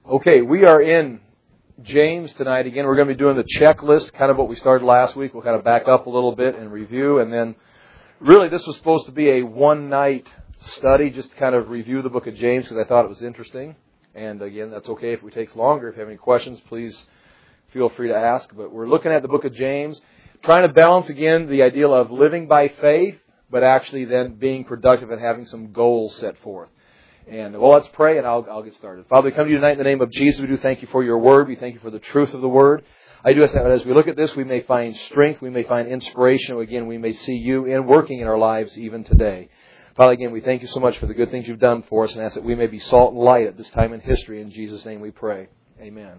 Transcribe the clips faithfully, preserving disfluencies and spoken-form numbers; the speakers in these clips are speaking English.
Okay, we are in James tonight. Again, we're going to be doing the checklist, kind of what we started last week. We'll kind of back up a little bit and review. And then, really, this was supposed to be a one-night study, just to kind of review the book of James, because I thought it was interesting. And again, that's okay if it takes longer. If you have any questions, please feel free to ask. But we're looking at the book of James, trying to balance, again, the ideal of living by faith, but actually then being productive and having some goals set forth. And, well, let's pray, and I'll, I'll get started. Father, we come to you tonight in the name of Jesus. We do thank you for your word. We thank you for the truth of the word. I do ask that as we look at this, we may find strength, we may find inspiration. Again, we may see you in working in our lives even today. Father, again, we thank you so much for the good things you've done for us, and ask that we may be salt and light at this time in history. In Jesus' name we pray. Amen.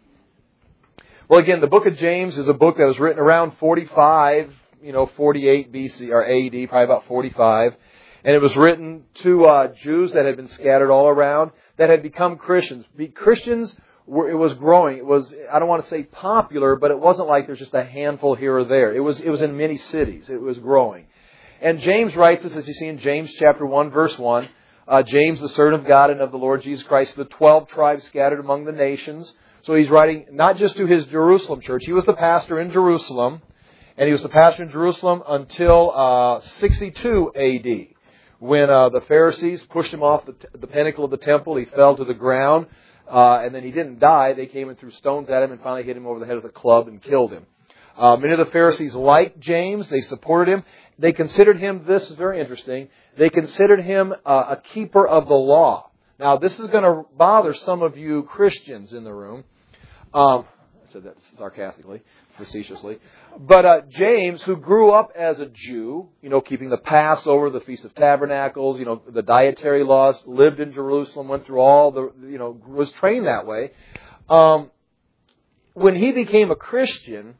Well, again, the book of James is a book that was written around forty-five, you know, forty-eight B C or A D, probably about forty-five. And it was written to uh, Jews that had been scattered all around, that had become Christians. Be, Christians, were, it was growing. It was, I don't want to say popular, but it wasn't like there's just a handful here or there. It was, it was in many cities. It was growing. And James writes this, as you see in James chapter one, verse one. Uh, James, the servant of God and of the Lord Jesus Christ, the twelve tribes scattered among the nations. So he's writing not just to his Jerusalem church. He was the pastor in Jerusalem, and he was the pastor in Jerusalem until uh, sixty-two A D. When uh, the Pharisees pushed him off the, t- the pinnacle of the temple, he fell to the ground, uh, and then he didn't die. They came and threw stones at him and finally hit him over the head with a club and killed him. Uh, many of the Pharisees liked James. They supported him. They considered him, this is very interesting, they considered him uh, a keeper of the law. Now, this is going to bother some of you Christians in the room. Um, I said that sarcastically, facetiously. But uh, James, who grew up as a Jew, you know, keeping the Passover, the Feast of Tabernacles, you know, the dietary laws, lived in Jerusalem, went through all the, you know, was trained that way. Um, when he became a Christian,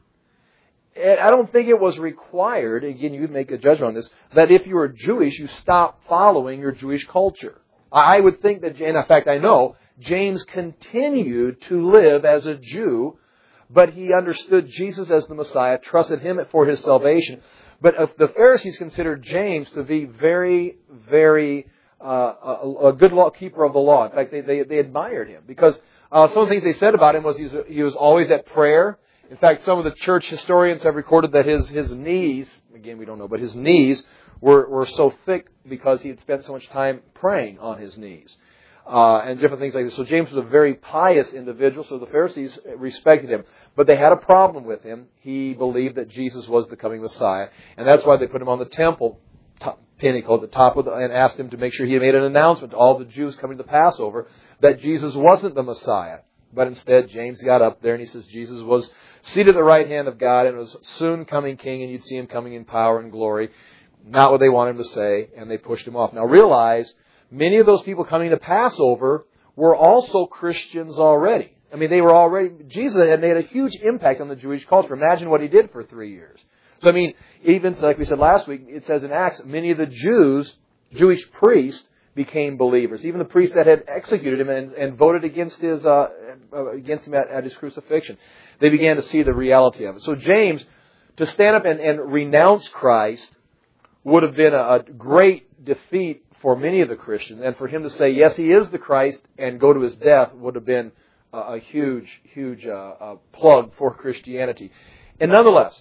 I don't think it was required, again, you make a judgment on this, that if you were Jewish, you stop following your Jewish culture. I would think that, and in fact, I know, James continued to live as a Jew, but he understood Jesus as the Messiah, trusted Him for his salvation. But the Pharisees considered James to be very, very uh, a, a good law keeper of the law. In fact, they, they, they admired him because uh, some of the things they said about him was he, was he was always at prayer. In fact, some of the church historians have recorded that his, his knees, again, we don't know, but his knees were, were so thick because he had spent so much time praying on his knees. Uh, and different things like this. So James was a very pious individual, so the Pharisees respected him. But they had a problem with him. He believed that Jesus was the coming Messiah. And that's why they put him on the temple top, pinnacle at the top of the, and asked him to make sure he made an announcement to all the Jews coming to the Passover that Jesus wasn't the Messiah. But instead, James got up there and he says Jesus was seated at the right hand of God and was soon coming king, and you'd see him coming in power and glory. Not what they wanted him to say, and they pushed him off. Now realize, many of those people coming to Passover were also Christians already. I mean, they were already, Jesus had made a huge impact on the Jewish culture. Imagine what he did for three years. So, I mean, even, like we said last week, it says in Acts, many of the Jews, Jewish priests, became believers. Even the priests that had executed him and, and voted against his, uh, against him at, at his crucifixion, they began to see the reality of it. So James, to stand up and, and renounce Christ would have been a, a great defeat for many of the Christians, and for him to say, yes, he is the Christ, and go to his death would have been a, a huge, huge uh, uh, plug for Christianity. And nonetheless,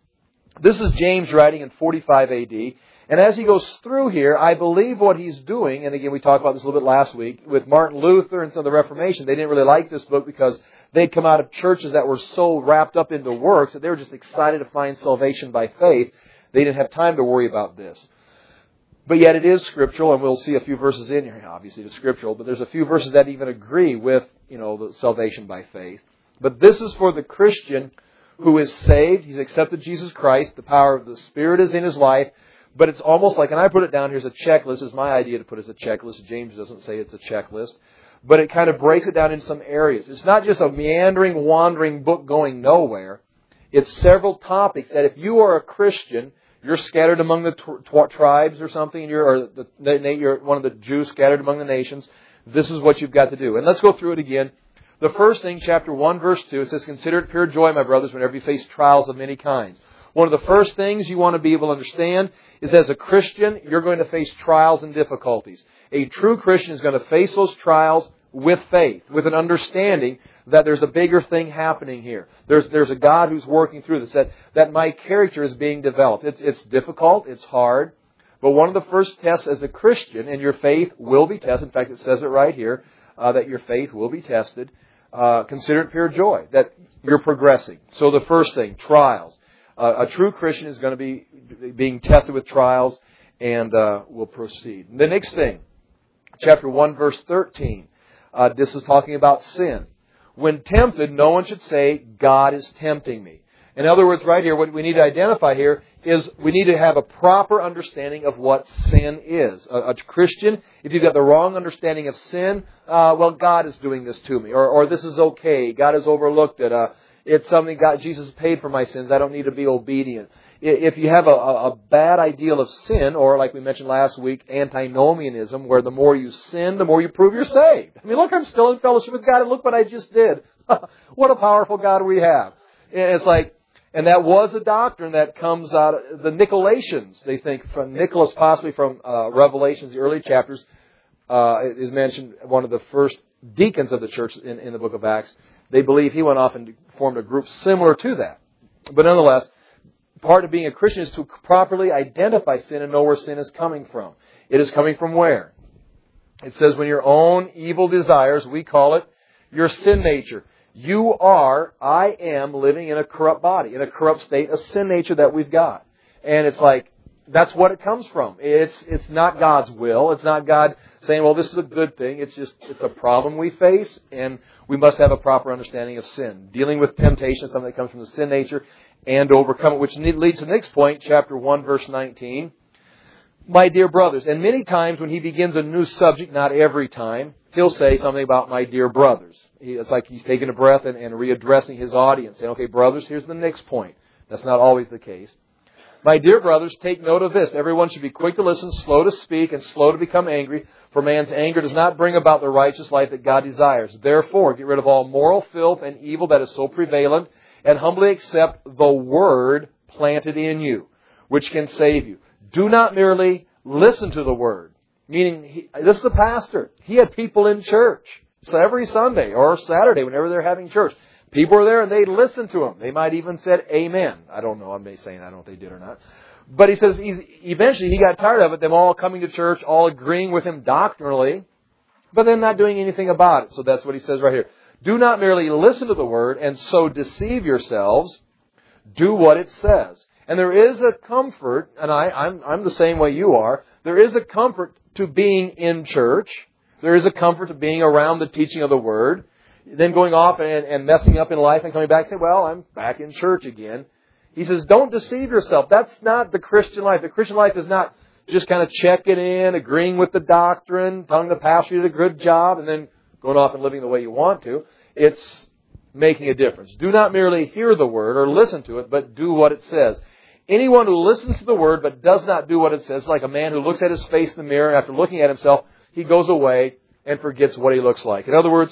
this is James writing in forty-five A D, and as he goes through here, I believe what he's doing, and again, we talked about this a little bit last week, with Martin Luther and some of the Reformation, they didn't really like this book because they'd come out of churches that were so wrapped up into works that they were just excited to find salvation by faith. They didn't have time to worry about this. But yet it is scriptural, and we'll see a few verses in here. Obviously, it's scriptural, but there's a few verses that even agree with, you know, the salvation by faith. But this is for the Christian who is saved. He's accepted Jesus Christ. The power of the Spirit is in his life. But it's almost like, and I put it down here as a checklist. This is my idea to put it as a checklist. James doesn't say it's a checklist. But it kind of breaks it down in some areas. It's not just a meandering, wandering book going nowhere. It's several topics that if you are a Christian, you're scattered among the tw- tw- tribes or something, and you're, or the, the, you're one of the Jews scattered among the nations. This is what you've got to do. And let's go through it again. The first thing, chapter one, verse two, it says, "Consider it pure joy, my brothers, whenever you face trials of many kinds." One of the first things you want to be able to understand is as a Christian, you're going to face trials and difficulties. A true Christian is going to face those trials with faith, with an understanding that there's a bigger thing happening here. There's there's a God who's working through this, that, that my character is being developed. It's, it's difficult, it's hard, but one of the first tests as a Christian, and your faith will be tested, in fact it says it right here, uh, that your faith will be tested, uh, consider it pure joy, that you're progressing. So the first thing, trials. Uh, a true Christian is going to be being tested with trials, and uh, will proceed. The next thing, chapter one, verse thirteen. Uh, this is talking about sin. When tempted, no one should say, God is tempting me. In other words, right here, what we need to identify here is we need to have a proper understanding of what sin is. A, a Christian, if you've got the wrong understanding of sin, uh, well, God is doing this to me. Or, or this is okay. God has overlooked it. Uh, it's something God, Jesus paid for my sins. I don't need to be obedient. If you have a, a bad ideal of sin, or like we mentioned last week, antinomianism, where the more you sin, the more you prove you're saved. I mean, look, I'm still in fellowship with God, and look what I just did. What a powerful God we have. It's like, and that was a doctrine that comes out of the Nicolaitans, they think, from Nicholas, possibly from uh, Revelations, the early chapters, uh, is mentioned, one of the first deacons of the church in, in the book of Acts. They believe he went off and formed a group similar to that. But nonetheless, part of being a Christian is to properly identify sin and know where sin is coming from. It is coming from where? It says when your own evil desires, we call it your sin nature. You are, I am, living in a corrupt body, in a corrupt state, a sin nature that we've got. And it's like, that's what it comes from. It's it's not God's will. It's not God saying, well, this is a good thing. It's just, it's a problem we face, and we must have a proper understanding of sin. Dealing with temptation is something that comes from the sin nature, and overcome it, which leads to the next point, chapter one, verse nineteen. My dear brothers, and many times when he begins a new subject, not every time, he'll say something about my dear brothers. It's like he's taking a breath and, and readdressing his audience, saying, okay, brothers, here's the next point. That's not always the case. My dear brothers, take note of this. Everyone should be quick to listen, slow to speak, and slow to become angry, for man's anger does not bring about the righteous life that God desires. Therefore, get rid of all moral filth and evil that is so prevalent, and humbly accept the word planted in you, which can save you. Do not merely listen to the word. Meaning, he, this is the pastor. He had people in church. So every Sunday or Saturday, whenever they're having church, people were there and they listened to him. They might even said amen. I don't know. I'm saying I don't know if they did or not. But he says he's, eventually he got tired of it, them all coming to church, all agreeing with him doctrinally, but then not doing anything about it. So that's what he says right here. Do not merely listen to the word and so deceive yourselves. Do what it says. And there is a comfort, and I, I'm, I'm the same way you are, there is a comfort to being in church. There is a comfort to being around the teaching of the word. Then going off and, and messing up in life and coming back and saying, well, I'm back in church again. He says, don't deceive yourself. That's not the Christian life. The Christian life is not just kind of checking in, agreeing with the doctrine, telling the pastor you did a good job, and then going off and living the way you want to. It's making a difference. Do not merely hear the word or listen to it, but do what it says. Anyone who listens to the word but does not do what it says, like a man who looks at his face in the mirror and after looking at himself, he goes away and forgets what he looks like. In other words,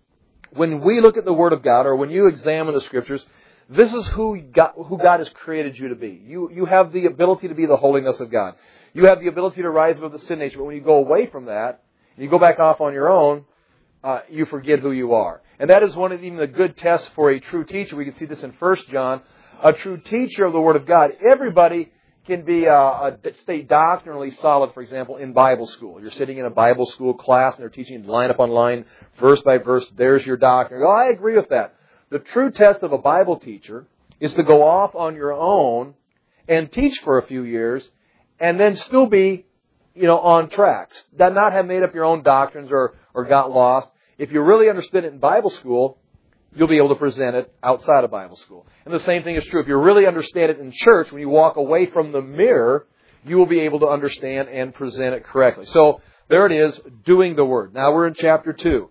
when we look at the Word of God, or when you examine the Scriptures, this is who God, who God has created you to be. You, you have the ability to be the holiness of God. You have the ability to rise above the sin nature. But when you go away from that, and you go back off on your own, uh, you forget who you are. And that is one of even the good tests for a true teacher. We can see this in First John. A true teacher of the Word of God. Everybody can be uh, a, stay doctrinally solid, for example, in Bible school. You're sitting in a Bible school class and they're teaching line upon line, verse by verse. There's your doctrine. Oh, I agree with that. The true test of a Bible teacher is to go off on your own and teach for a few years and then still be, you know, on tracks. Not have made up your own doctrines or, or got lost. If you really understood it in Bible school, you'll be able to present it outside of Bible school. And the same thing is true. If you really understand it in church, when you walk away from the mirror, you will be able to understand and present it correctly. So there it is, doing the Word. Now we're in chapter two.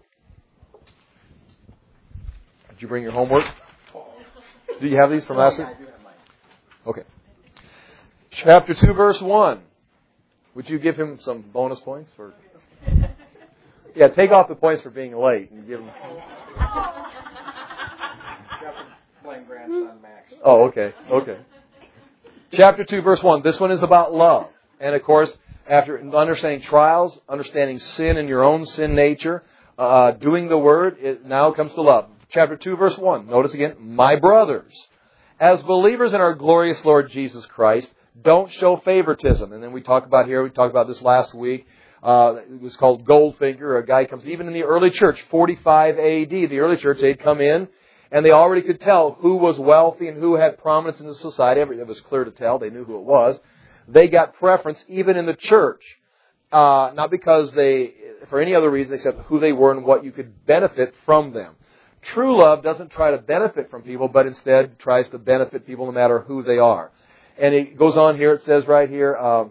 Did you bring your homework? Do you have these from last week? Okay. Chapter two, verse one. Would you give him some bonus points for? Yeah, take off the points for being late and give him. Grandson Max. Oh, okay, okay. Chapter two, verse one. This one is about love. And of course, after understanding trials, understanding sin and your own sin nature, uh, doing the Word, it now comes to love. Chapter two, verse one. Notice again, my brothers, as believers in our glorious Lord Jesus Christ, don't show favoritism. And then we talk about here, we talked about this last week. Uh, it was called Goldfinger. A guy comes, even in the early church, forty-five A D, the early church, they'd come in and they already could tell who was wealthy and who had prominence in the society. It was clear to tell. They knew who it was. They got preference even in the church. Uh, not because they, for any other reason except who they were and what you could benefit from them. True love doesn't try to benefit from people, but instead tries to benefit people no matter who they are. And it goes on here, it says right here, uh,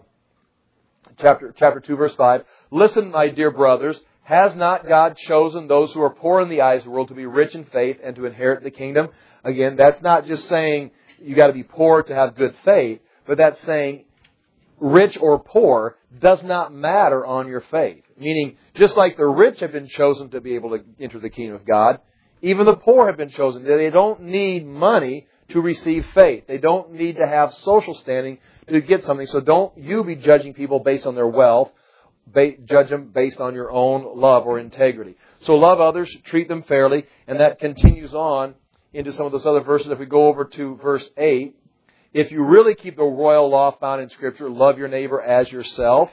chapter, chapter two, verse five, listen, my dear brothers, has not God chosen those who are poor in the eyes of the world to be rich in faith and to inherit the kingdom? Again, that's not just saying you got to be poor to have good faith, but that's saying rich or poor does not matter on your faith. Meaning, just like the rich have been chosen to be able to enter the kingdom of God, even the poor have been chosen. They don't need money to receive faith. They don't need to have social standing to get something. So don't you be judging people based on their wealth. Judge them based on your own love or integrity. So love others, treat them fairly, and that continues on into some of those other verses. If we go over to verse eight, if you really keep the royal law found in Scripture, love your neighbor as yourself,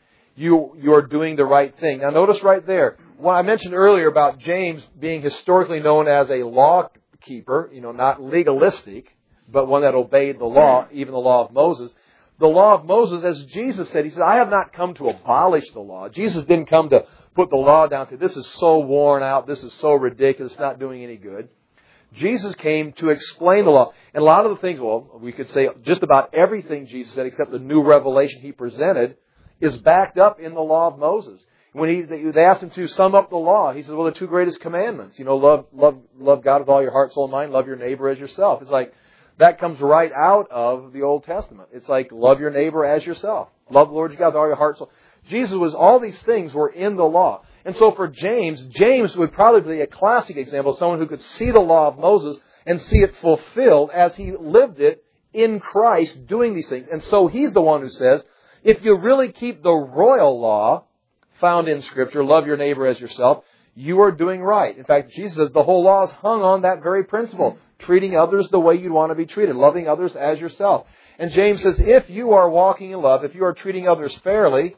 you you are doing the right thing. Now notice right there, what I mentioned earlier about James being historically known as a law keeper, you know, not legalistic, but one that obeyed the law, even the law of Moses. The law of Moses, as Jesus said, He said, I have not come to abolish the law. Jesus didn't come to put the law down to, this is so worn out, this is so ridiculous, it's not doing any good. Jesus came to explain the law. And a lot of the things, well, we could say just about everything Jesus said, except the new revelation He presented, is backed up in the law of Moses. When he, they asked Him to sum up the law, He said, well, the two greatest commandments, you know, love, love, love God with all your heart, soul, and mind, love your neighbor as yourself. It's like, that comes right out of the Old Testament. It's like, love your neighbor as yourself. Love the Lord your God with all your heart, soul. Jesus was, all these things were in the law. And so for James, James would probably be a classic example of someone who could see the law of Moses and see it fulfilled as he lived it in Christ doing these things. And so he's the one who says, if you really keep the royal law found in Scripture, love your neighbor as yourself, you are doing right. In fact, Jesus says the whole law is hung on that very principle. Treating others the way you'd want to be treated. Loving others as yourself. And James says, if you are walking in love, if you are treating others fairly,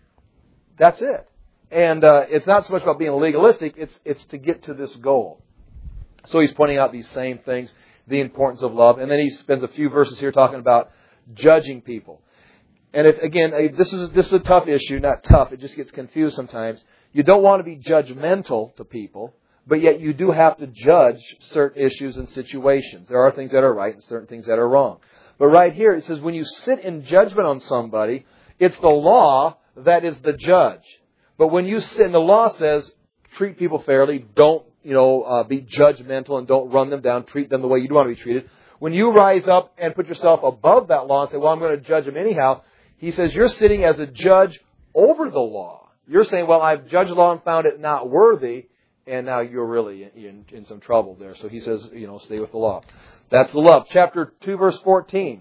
that's it. And uh, it's not so much about being legalistic, it's it's to get to this goal. So he's pointing out these same things, the importance of love. And then he spends a few verses here talking about judging people. And if, again, this is this is a tough issue, not tough, it just gets confused sometimes. You don't want to be judgmental to people, but yet you do have to judge certain issues and situations. There are things that are right and certain things that are wrong. But right here it says when you sit in judgment on somebody, it's the law that is the judge. But when you sit, and the law says, treat people fairly, don't, you know, uh, be judgmental and don't run them down, treat them the way you'd want to be treated. When you rise up and put yourself above that law and say, well, I'm going to judge them anyhow, he says you're sitting as a judge over the law. You're saying, well, I've judged the law and found it not worthy, and now you're really in, in some trouble there. So he says, you know, stay with the law. That's the love. Chapter two, verse fourteen.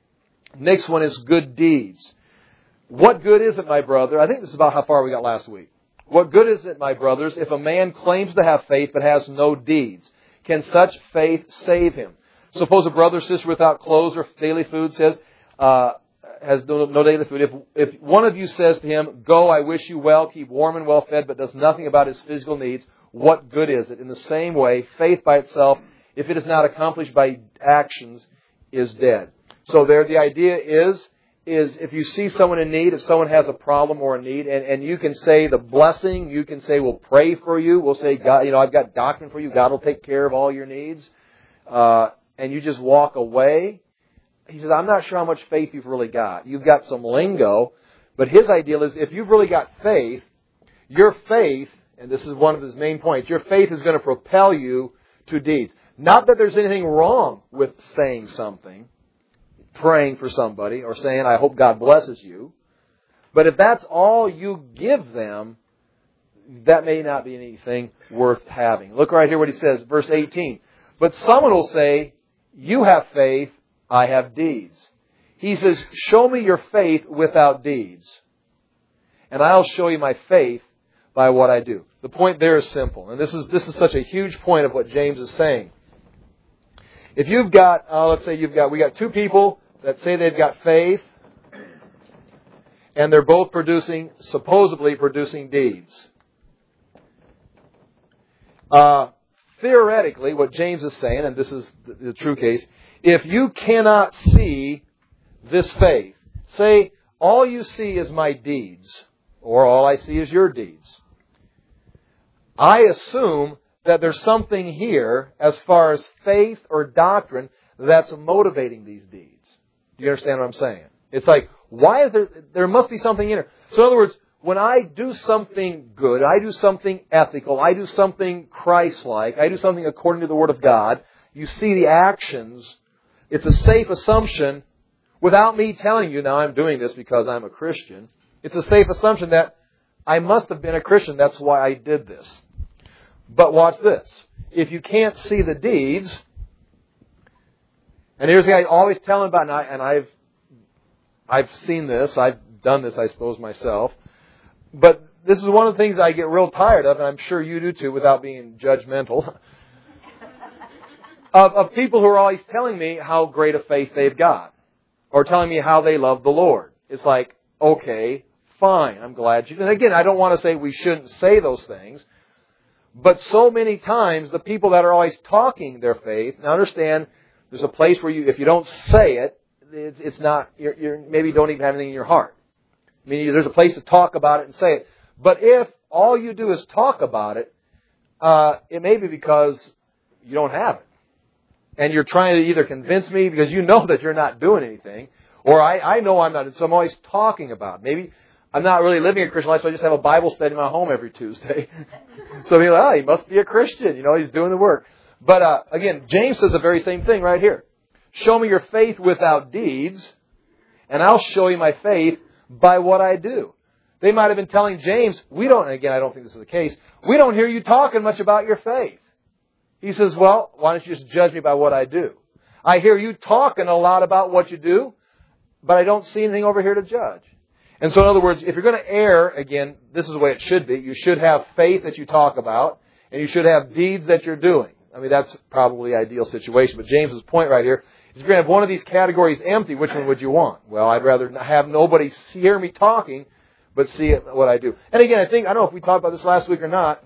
Next one is good deeds. What good is it, my brother? I think this is about how far we got last week. What good is it, my brothers, if a man claims to have faith but has no deeds? Can such faith save him? Suppose a brother or sister without clothes or daily food says, uh, has no, no daily food. If, if one of you says to him, go, I wish you well, keep warm and well fed, but does nothing about his physical needs, what good is it? In the same way, faith by itself, if it is not accomplished by actions, is dead. So there, the idea is, is if you see someone in need, if someone has a problem or a need, and, and you can say the blessing, you can say, we'll pray for you, we'll say, God, you know, I've got doctrine for you, God will take care of all your needs, uh, and you just walk away. He says, I'm not sure how much faith you've really got. You've got some lingo, but his ideal is if you've really got faith, your faith, and this is one of his main points, your faith is going to propel you to deeds. Not that there's anything wrong with saying something, praying for somebody, or saying, I hope God blesses you. But if that's all you give them, that may not be anything worth having. Look right here what he says, verse eighteen. But someone will say, you have faith, I have deeds. He says, show me your faith without deeds, and I'll show you my faith by what I do. The point there is simple. And this is this is such a huge point of what James is saying. If you've got, uh, let's say you've got, we got two people that say they've got faith, and they're both producing, supposedly producing deeds. Uh, theoretically, what James is saying, and this is the, the true case, if you cannot see this faith, say all you see is my deeds, or all I see is your deeds, I assume that there's something here as far as faith or doctrine that's motivating these deeds. Do you understand what I'm saying? It's like, why is there, there must be something in here. So in other words, when I do something good, I do something ethical, I do something Christ-like, I do something according to the Word of God, you see the actions, it's a safe assumption, without me telling you, now I'm doing this because I'm a Christian, it's a safe assumption that I must have been a Christian, that's why I did this. But watch this. If you can't see the deeds, and here's the thing I always tell them about, and, I, and I've I've seen this, I've done this, I suppose, myself, but this is one of the things I get real tired of, and I'm sure you do too, without being judgmental, of, of people who are always telling me how great a faith they've got, or telling me how they love the Lord. It's like, okay, fine, I'm glad you... And again, I don't want to say we shouldn't say those things, but so many times, the people that are always talking their faith, now understand, there's a place where you, if you don't say it, it's not, you're, you're, maybe you don't even have anything in your heart. I mean, there's a place to talk about it and say it. But if all you do is talk about it, uh, it may be because you don't have it. And you're trying to either convince me because you know that you're not doing anything, or I, I know I'm not, so I'm always talking about it. Maybe I'm not really living a Christian life, so I just have a Bible study in my home every Tuesday. So you're like, oh, he must be a Christian. You know, he's doing the work. But uh, again, James says the very same thing right here. Show me your faith without deeds, and I'll show you my faith by what I do. They might have been telling James, we don't, and again, I don't think this is the case, we don't hear you talking much about your faith. He says, well, why don't you just judge me by what I do? I hear you talking a lot about what you do, but I don't see anything over here to judge. And so in other words, if you're going to err, again, this is the way it should be. You should have faith that you talk about, and you should have deeds that you're doing. I mean, that's probably the ideal situation. But James's point right here is if you're going to have one of these categories empty, which one would you want? Well, I'd rather have nobody hear me talking, but see what I do. And again, I think, I don't know if we talked about this last week or not.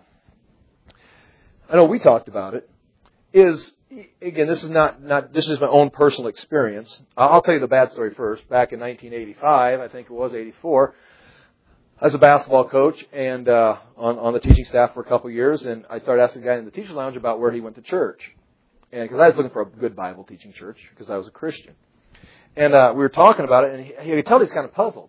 I know we talked about it. Is, again, this is not, not this is my own personal experience. I'll tell you the bad story first. Back in nineteen eighty-five, I think it was eighty-four, I was a basketball coach and uh, on, on the teaching staff for a couple of years, and I started asking the guy in the teacher's lounge about where he went to church. And because I was looking for a good Bible teaching church, because I was a Christian. And uh, we were talking about it, and he, he could tell he was kind of puzzled.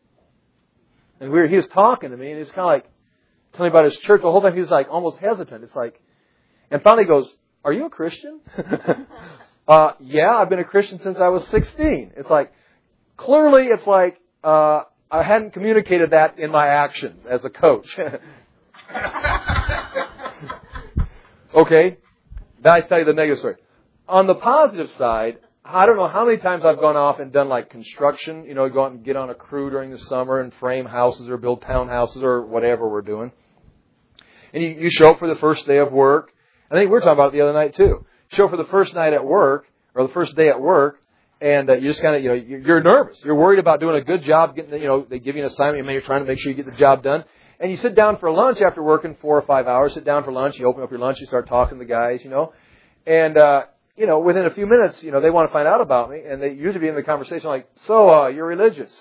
And we were, he was talking to me, and he was kind of like telling me about his church. The whole time he was like almost hesitant. It's like, and finally he goes, are you a Christian? uh, yeah, I've been a Christian since I was sixteen. It's like, clearly it's like, uh, I hadn't communicated that in my actions as a coach. Okay, now I tell you the negative story. On the positive side, I don't know how many times I've gone off and done like construction, you know, go out and get on a crew during the summer and frame houses or build townhouses or whatever we're doing. And you, you show up for the first day of work. I think we were talking about it the other night too. Show up for the first night at work or the first day at work, and uh, you just kind of, you know, you're nervous. You're worried about doing a good job, getting, the, you know, they give you an assignment, and you're trying to make sure you get the job done. And you sit down for lunch after working four or five hours, sit down for lunch, you open up your lunch, you start talking to the guys, you know. And, uh, you know, within a few minutes, you know, they want to find out about me, and they usually be in the conversation like, so, uh, you're religious.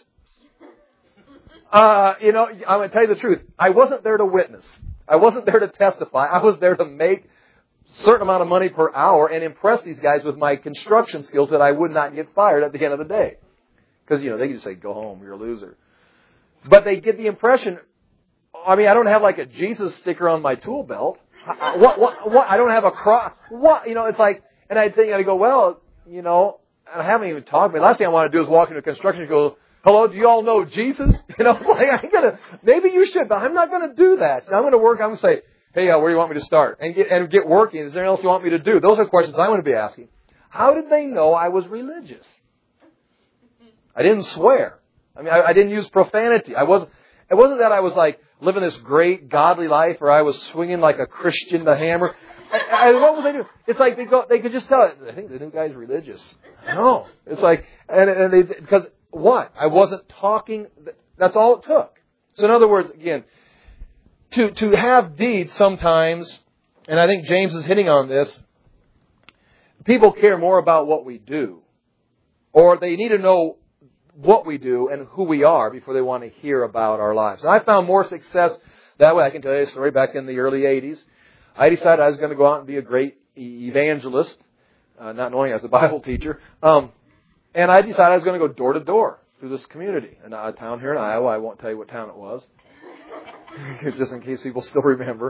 Uh, you know, I'm going to tell you the truth. I wasn't there to witness. I wasn't there to testify. I was there to make a certain amount of money per hour and impress these guys with my construction skills that I would not get fired at the end of the day. Because, you know, they can just say, go home, you're a loser. But they get the impression, I mean, I don't have like a Jesus sticker on my tool belt. What, what, what, I don't have a cross. What, you know, it's like, and I think, I go, well, you know, I haven't even talked. The last thing I want to do is walk into construction and go, hello, do you all know Jesus? You know, like, I'm gonna, maybe you should, but I'm not going to do that. So I'm going to work, I'm going to say, hey, uh, where do you want me to start? And get, and get working. Is there anything else you want me to do? Those are questions I'm going to be asking. How did they know I was religious? I didn't swear. I mean, I, I didn't use profanity. I wasn't, it wasn't that I was like, living this great godly life where I was swinging like a Christian the hammer. I, I, what was I doing? It's like they go, they could just tell, I think the new guy's religious. No. It's like, and, and they, because what? I wasn't talking, that's all it took. So in other words, again, to, to have deeds sometimes, and I think James is hitting on this, people care more about what we do. Or they need to know what we do and who we are before they want to hear about our lives. And I found more success that way. I can tell you a story back in the early eighties. I decided I was going to go out and be a great evangelist, uh, not knowing I was a Bible teacher. Um, and I decided I was going to go door to door through this community. In a town here in Iowa, I won't tell you what town it was, just in case people still remember.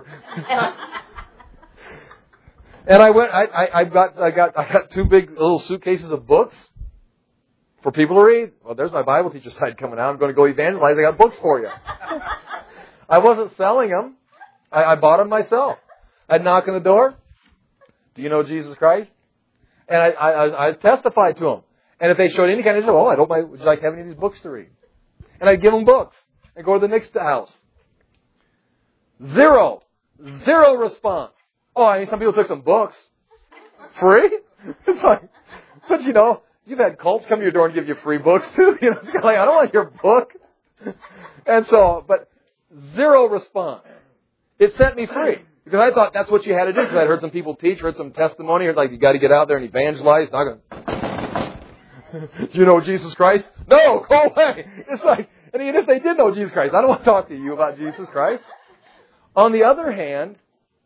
And I went. I, I, I got. I got. I got two big little suitcases of books for people to read. Well, there's my Bible teacher side coming out. I'm going to go evangelize. I got books for you. I wasn't selling them. I, I bought them myself. I'd knock on the door. Do you know Jesus Christ? And I, I, I testified to them. And if they showed any kind of, oh, I don't mind. Would you like to have any of these books to read? And I'd give them books. And go to the next house. Zero. Zero response. Oh, I mean, some people took some books. Free? It's like, but you know, you've had cults come to your door and give you free books too. You know, it's kind of like, I don't want your book. And so, but zero response. It set me free. Because I thought that's what you had to do. Because I'd heard some people teach, heard some testimony. Heard like, you got to get out there and evangelize. Not gonna... Do you know Jesus Christ? No, go away. It's like, and even if they did know Jesus Christ, I don't want to talk to you about Jesus Christ. On the other hand,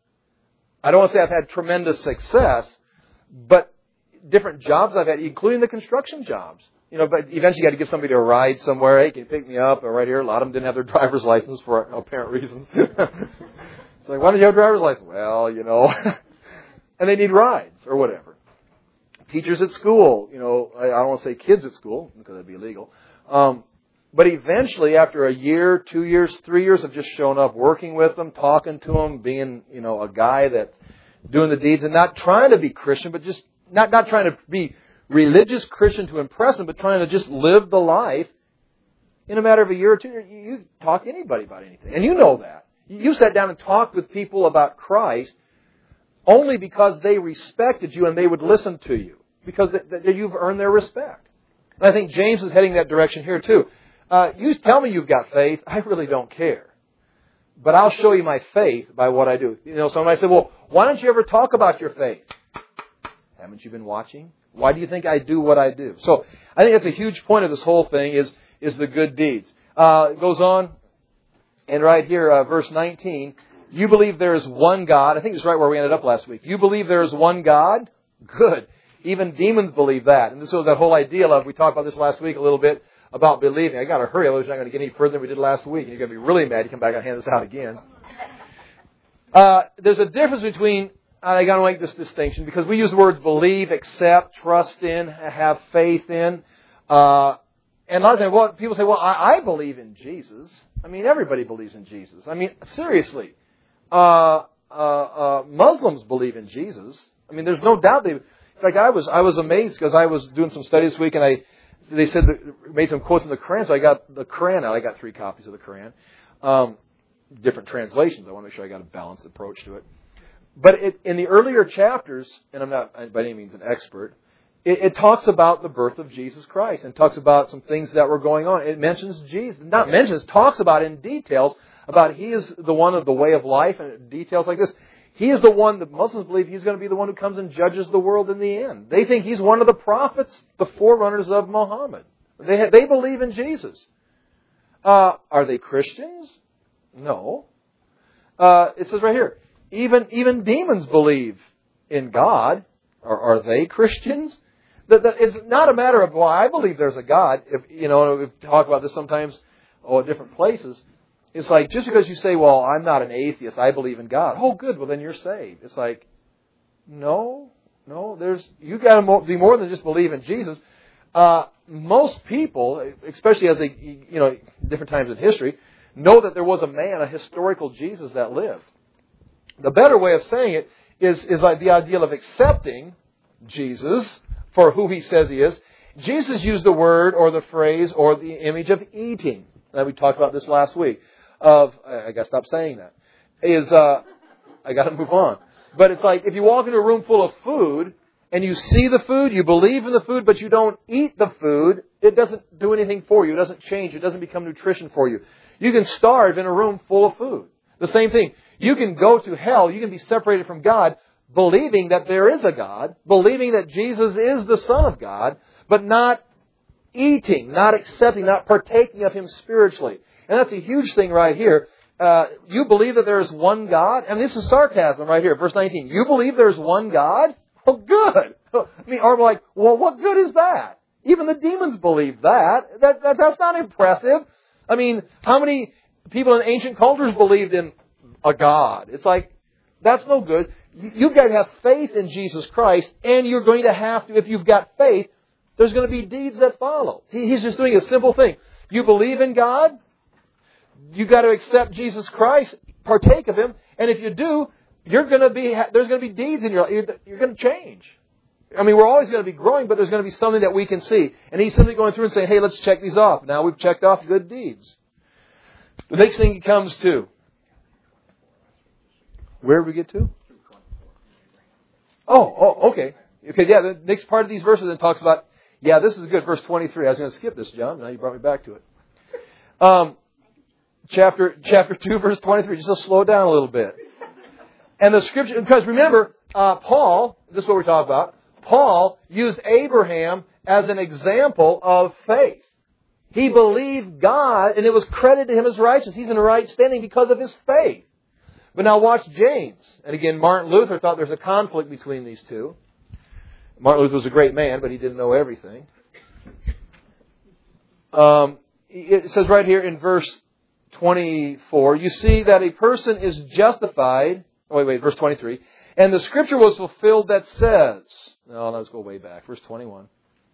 I don't want to say I've had tremendous success, but different jobs I've had, including the construction jobs. You know, but eventually you got to give somebody a ride somewhere. Hey, can you pick me up? Or right here, a lot of them didn't have their driver's license for apparent reasons. It's like, why don't you have a driver's license? Well, you know, and they need rides or whatever. Teachers at school, you know, I don't want to say kids at school because that'd be illegal. Um, but eventually, after a year, two years, three years of just showing up, working with them, talking to them, being, you know, a guy that's doing the deeds and not trying to be Christian, but just not, not trying to be religious Christian to impress them, but trying to just live the life. In a matter of a year or two, you, you talk to anybody about anything. And you know that. You sat down and talked with people about Christ only because they respected you and they would listen to you. Because th- th- you've earned their respect. And I think James is heading that direction here too. Uh, you tell me you've got faith. I really don't care. But I'll show you my faith by what I do. You know, somebody said, well, why don't you ever talk about your faith? Haven't you been watching? Why do you think I do what I do? So I think that's a huge point of this whole thing is, is the good deeds. Uh, it goes on, and right here, uh, verse nineteen, you believe there is one God. I think it's right where we ended up last week. You believe there is one God? Good. Even demons believe that. And this was that whole idea of, we talked about this last week a little bit, about believing. I got to hurry, otherwise I'm not going to get any further than we did last week. And you're going to be really mad. You come back and hand this out again. Uh, there's a difference between, I got to make this distinction, because we use the words believe, accept, trust in, have faith in. Uh, and a lot of times, well, people say, well, I, I believe in Jesus. I mean, everybody believes in Jesus. I mean, seriously. Uh, uh, uh, Muslims believe in Jesus. I mean, there's no doubt they... In fact, I was I was amazed because I was doing some study this week, and I they said that, made some quotes in the Quran, so I got the Quran out. I got three copies of the Quran, um, different translations. I want to make sure I got a balanced approach to it. But it, in the earlier chapters, and I'm not by any means an expert, it, it talks about the birth of Jesus Christ and talks about some things that were going on. It mentions Jesus, not mentions, talks about in details about He is the one of the way of life, and details like this. He is the one that Muslims believe He's going to be the one who comes and judges the world in the end. They think He's one of the prophets, the forerunners of Muhammad. They ha- they believe in Jesus. Uh, are they Christians? No. Uh, it says right here, even even demons believe in God. Are, are they Christians? That, that it's not a matter of, well, I believe there's a God. If you know, we talk about this sometimes, oh, at different places. It's like, just because you say, well, I'm not an atheist, I believe in God. Oh, good, well, then you're saved. It's like, no, no, there's, you got to be more than just believe in Jesus. Uh, most people, especially as they, you know, different times in history, know that there was a man, a historical Jesus that lived. The better way of saying it is, is like the ideal of accepting Jesus for who He says He is. Jesus used the word or the phrase or the image of eating. And we talked about this last week. of, I got to stop saying that, is, uh, I got to move on. But it's like if you walk into a room full of food and you see the food, you believe in the food, but you don't eat the food, it doesn't do anything for you. It doesn't change. It doesn't become nutrition for you. You can starve in a room full of food. The same thing. You can go to hell. You can be separated from God, believing that there is a God, believing that Jesus is the Son of God, but not eating, not accepting, not partaking of Him spiritually. And that's a huge thing right here. Uh, you believe that there is one God? And this is sarcasm right here, verse nineteen. You believe there's one God? Oh, good. I mean, or like, well, what good is that? Even the demons believe that. That, that. That's not impressive. I mean, how many people in ancient cultures believed in a God? It's like, that's no good. You've got to have faith in Jesus Christ, and you're going to have to, if you've got faith, there's going to be deeds that follow. He's just doing a simple thing. You believe in God, you've got to accept Jesus Christ, partake of Him, and if you do, you're going to be, there's going to be deeds in your life. You're going to change. I mean, we're always going to be growing, but there's going to be something that we can see. And He's simply going through and saying, hey, let's check these off. Now we've checked off good deeds. The next thing He comes to, where did we get to? Oh, oh, okay. Okay, yeah, the next part of these verses then talks about, yeah, this is good, verse twenty-three. I was going to skip this, John. Now you brought me back to it. Um, chapter chapter two, verse twenty-three. Just to slow down a little bit. And the scripture, because remember, uh, Paul, this is what we're talking about, Paul used Abraham as an example of faith. He believed God, and it was credited to him as righteous. He's in right standing because of his faith. But now watch James. And again, Martin Luther thought there's a conflict between these two. Martin Luther was a great man, but he didn't know everything. Um, it says right here in verse twenty-four, you see that a person is justified. Oh, wait, wait, verse twenty-three. And the scripture was fulfilled that says, no, let's go way back. Verse twenty-one.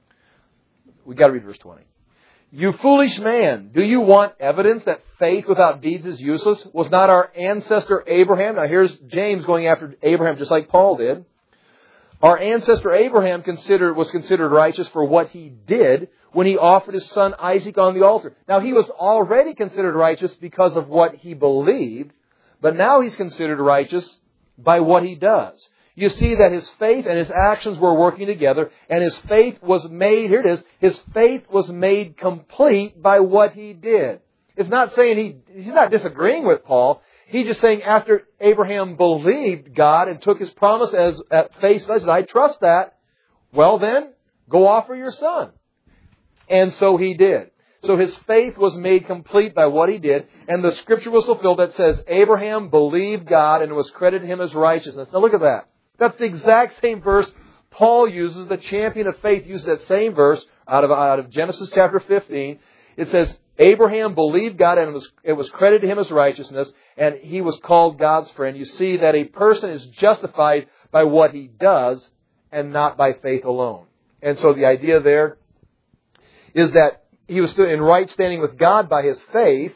We got to read verse twenty. You foolish man, do you want evidence that faith without deeds is useless? Was not our ancestor Abraham? Now here's James going after Abraham just like Paul did. Our ancestor Abraham considered was considered righteous for what he did when he offered his son Isaac on the altar. Now he was already considered righteous because of what he believed, but now he's considered righteous by what he does. You see that his faith and his actions were working together, and his faith was made, here it is, his faith was made complete by what he did. It's not saying he, he's not disagreeing with Paul. He's just saying after Abraham believed God and took His promise as at face value, I trust that, well then, go offer your son. And so he did. So his faith was made complete by what he did, and the scripture was fulfilled that says, Abraham believed God and it was credited to him as righteousness. Now look at that. That's the exact same verse Paul uses. The champion of faith uses that same verse out of, out of Genesis chapter fifteen. It says, Abraham believed God and it was, it was credited to him as righteousness, and he was called God's friend. You see that a person is justified by what he does and not by faith alone. And so the idea there is that he was still in right standing with God by his faith,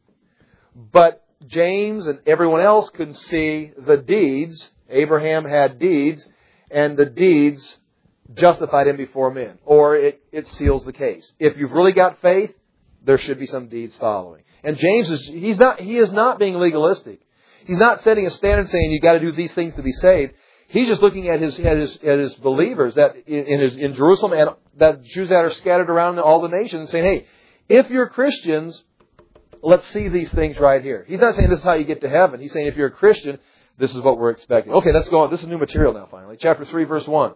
but James and everyone else could see the deeds. Abraham had deeds, and the deeds justified him before men. Or it, it seals the case. If you've really got faith, there should be some deeds following. And James is, he's not, he is not being legalistic. He's not setting a standard saying you've got to do these things to be saved. He's just looking at his, at his, at his believers that in, his, in Jerusalem and that Jews that are scattered around all the nations and saying, hey, if you're Christians, let's see these things right here. He's not saying this is how you get to heaven. He's saying if you're a Christian, this is what we're expecting. Okay, let's go on. This is new material now finally. Chapter three, verse one.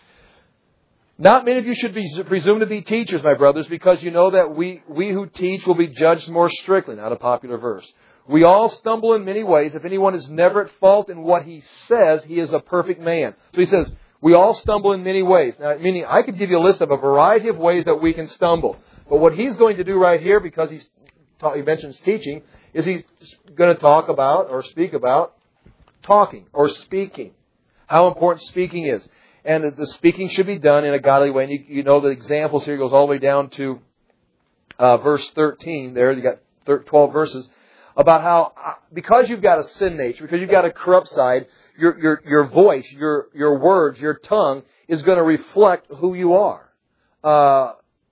Not many of you should be presumed to be teachers, my brothers, because you know that we, we who teach will be judged more strictly. Not a popular verse. We all stumble in many ways. If anyone is never at fault in what he says, he is a perfect man. So he says, we all stumble in many ways. Now, meaning I could give you a list of a variety of ways that we can stumble. But what he's going to do right here, because he's ta- he mentions teaching, is he's going to talk about or speak about talking or speaking. How important speaking is. And the speaking should be done in a godly way. And you, you know the examples here goes all the way down to uh, verse thirteen there. You got twelve verses about how, because you've got a sin nature, because you've got a corrupt side, your your your voice, your your words, your tongue is going to reflect who you are. Uh,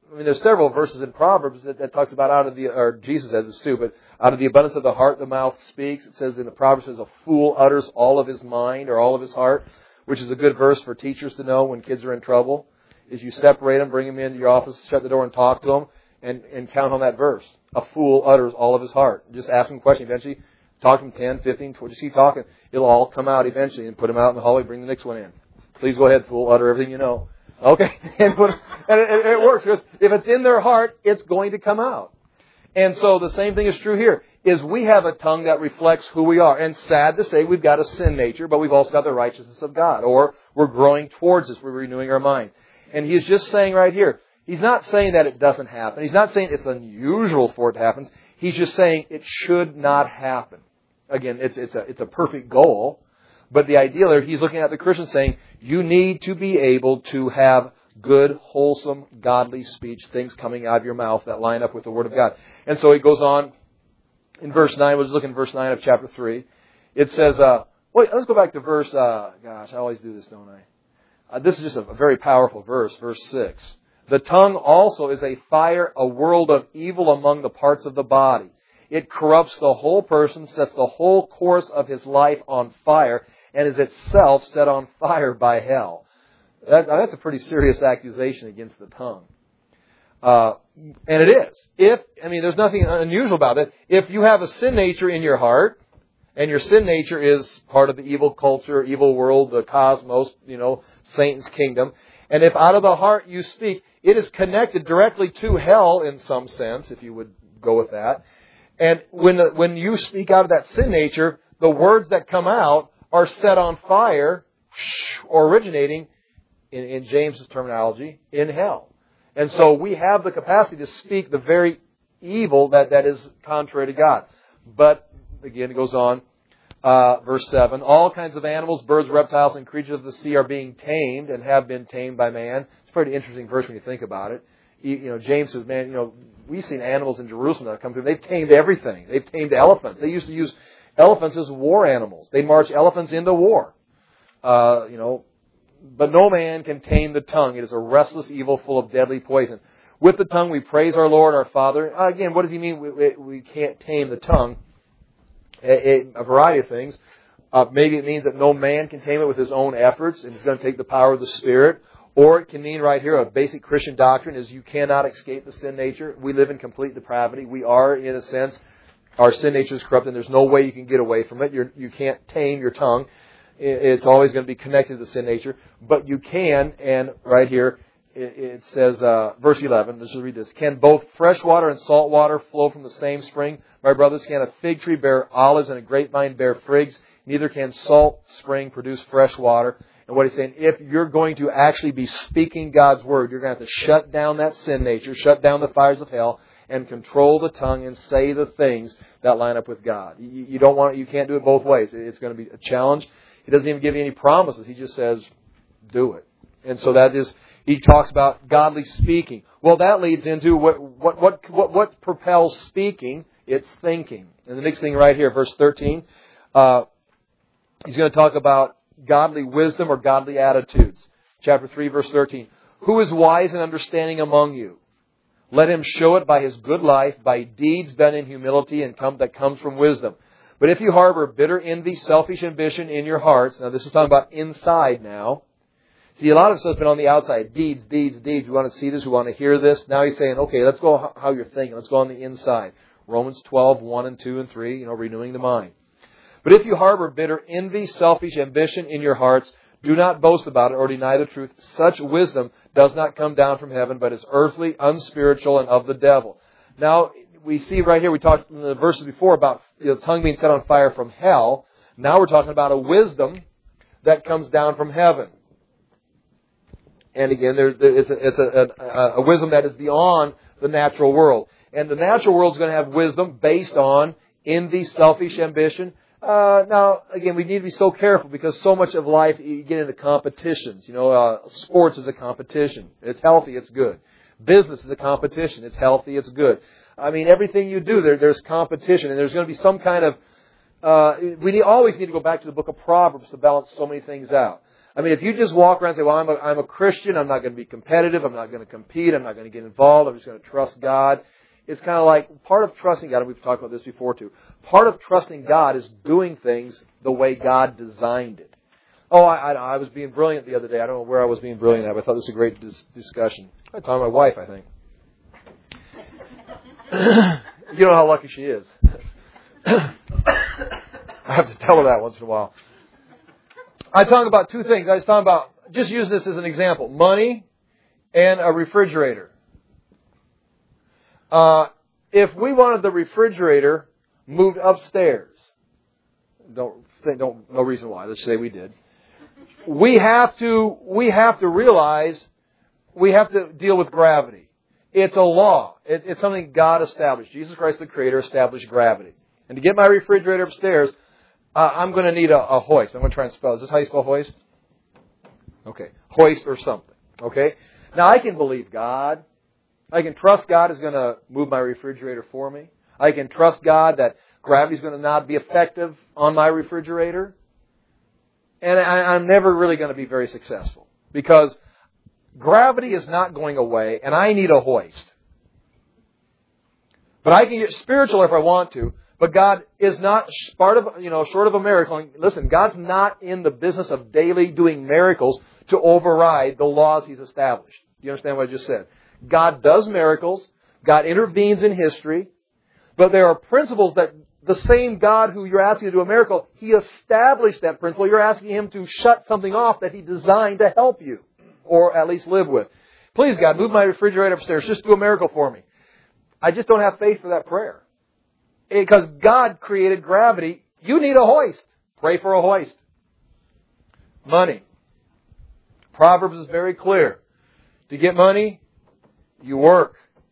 I mean, there's several verses in Proverbs that, that talks about out of the, or Jesus says this too, but out of the abundance of the heart, the mouth speaks. It says in the Proverbs, it says, a fool utters all of his mind or all of his heart, which is a good verse for teachers to know when kids are in trouble. Is you separate them, bring them into your office, shut the door and talk to them, and, and count on that verse. A fool utters all of his heart. Just ask him a question. Eventually, talk to him ten, fifteen, twenty, just keep talking. It'll all come out eventually, and put him out in the hallway, bring the next one in. Please go ahead, fool, utter everything you know. Okay? And, put, and it, it works, because if it's in their heart, it's going to come out. And so the same thing is true here, is we have a tongue that reflects who we are. And sad to say, we've got a sin nature, but we've also got the righteousness of God. Or we're growing towards this, we're renewing our mind. And he's just saying right here, he's not saying that it doesn't happen. He's not saying it's unusual for it to happen. He's just saying it should not happen. Again, it's, it's, a, it's a perfect goal. But the ideal there, he's looking at the Christian saying, you need to be able to have good, wholesome, godly speech, things coming out of your mouth that line up with the Word of God. And so he goes on in verse nine. We'll just look in verse nine of chapter three. It says, uh, wait, let's go back to verse, uh, gosh, I always do this, don't I? Uh, this is just a, a very powerful verse, verse six. The tongue also is a fire, a world of evil among the parts of the body. It corrupts the whole person, sets the whole course of his life on fire, and is itself set on fire by hell. That, that's a pretty serious accusation against the tongue. Uh, and it is. If, I mean, there's nothing unusual about it. If you have a sin nature in your heart, and your sin nature is part of the evil culture, evil world, the cosmos, you know, Satan's kingdom. And if out of the heart you speak, it is connected directly to hell in some sense, if you would go with that. And when when you speak out of that sin nature, the words that come out are set on fire, or originating, in, in James's terminology, in hell. And so we have the capacity to speak the very evil that, that is contrary to God. But again, it goes on, uh, verse seven. All kinds of animals, birds, reptiles, and creatures of the sea are being tamed and have been tamed by man. It's a pretty interesting verse when you think about it. You, you know, James says, man, you know, we've seen animals in Jerusalem that have come through. They've tamed everything. They've tamed elephants. They used to use elephants as war animals. They march elephants into war. Uh, you know, but no man can tame the tongue. It is a restless evil full of deadly poison. With the tongue we praise our Lord, our Father. Again, what does he mean we, we, we can't tame the tongue? A, a variety of things. Uh, maybe it means that no man can tame it with his own efforts, and it's going to take the power of the Spirit. Or it can mean right here, a basic Christian doctrine is you cannot escape the sin nature. We live in complete depravity. We are, in a sense, our sin nature is corrupt, and there's no way you can get away from it. You're, you can't tame your tongue. It's always going to be connected to the sin nature. But you can, and right here, it says, uh, verse eleven, let's just read this. Can both fresh water and salt water flow from the same spring? My brothers, can a fig tree bear olives and a grapevine bear figs? Neither can salt spring produce fresh water. And what he's saying, if you're going to actually be speaking God's Word, you're going to have to shut down that sin nature, shut down the fires of hell, and control the tongue and say the things that line up with God. You, you don't want, you can't do it both ways. It's going to be a challenge. He doesn't even give you any promises. He just says, do it. And so that is, he talks about godly speaking. Well, that leads into what what what what, what propels speaking. It's thinking. And the next thing right here, verse thirteen, uh, he's going to talk about godly wisdom or godly attitudes. Chapter three, verse thirteen. Who is wise and understanding among you? Let him show it by his good life, by deeds done in humility and come that comes from wisdom. But if you harbor bitter envy, selfish ambition in your hearts, now this is talking about inside now. See, a lot of stuff's been on the outside. Deeds, deeds, deeds. We want to see this. We want to hear this. Now he's saying, okay, let's go how you're thinking. Let's go on the inside. Romans twelve, one and two and three, you know, renewing the mind. But if you harbor bitter envy, selfish ambition in your hearts, do not boast about it or deny the truth. Such wisdom does not come down from heaven, but is earthly, unspiritual, and of the devil. Now, we see right here, we talked in the verses before about the tongue being set on fire from hell. Now we're talking about a wisdom that comes down from heaven. And again, there, there, it's, a, it's a, a, a wisdom that is beyond the natural world. And the natural world is going to have wisdom based on envy, selfish ambition. Uh, now, again, we need to be so careful because so much of life, you get into competitions. You know, uh, sports is a competition. It's healthy, it's good. Business is a competition. It's healthy, it's good. I mean, everything you do, there, there's competition. And there's going to be some kind of... Uh, we need, always need to go back to the book of Proverbs to balance so many things out. I mean, if you just walk around and say, well, I'm a, I'm a Christian, I'm not going to be competitive, I'm not going to compete, I'm not going to get involved, I'm just going to trust God. It's kind of like part of trusting God, and we've talked about this before too, part of trusting God is doing things the way God designed it. Oh, I, I, I was being brilliant the other day. I don't know where I was being brilliant at, but I thought this was a great dis- discussion. I talked to my wife, I think. You know how lucky she is. I have to tell her that once in a while. I talk about two things. I was talking about, just use this as an example, money and a refrigerator. Uh, if we wanted the refrigerator moved upstairs, don't think, don't, no reason why, let's say we did. We have to, we have to realize we have to deal with gravity. It's a law. It, it's something God established. Jesus Christ, the Creator, established gravity. And to get my refrigerator upstairs, uh, I'm going to need a, a hoist. I'm going to try and spell. Is this how you spell hoist? Okay. Hoist or something. Okay. Now I can believe God. I can trust God is going to move my refrigerator for me. I can trust God that gravity is going to not be effective on my refrigerator. And I, I'm never really going to be very successful because gravity is not going away and I need a hoist. But I can get spiritual if I want to. But God is not part of, you know, short of a miracle. Listen, God's not in the business of daily doing miracles to override the laws He's established. Do you understand what I just said? God does miracles. God intervenes in history. But there are principles that the same God who you're asking to do a miracle, He established that principle. You're asking Him to shut something off that He designed to help you, or at least live with. Please, God, move my refrigerator upstairs. Just do a miracle for me. I just don't have faith for that prayer. Because God created gravity. You need a hoist. Pray for a hoist. Money. Proverbs is very clear. To get money, you work.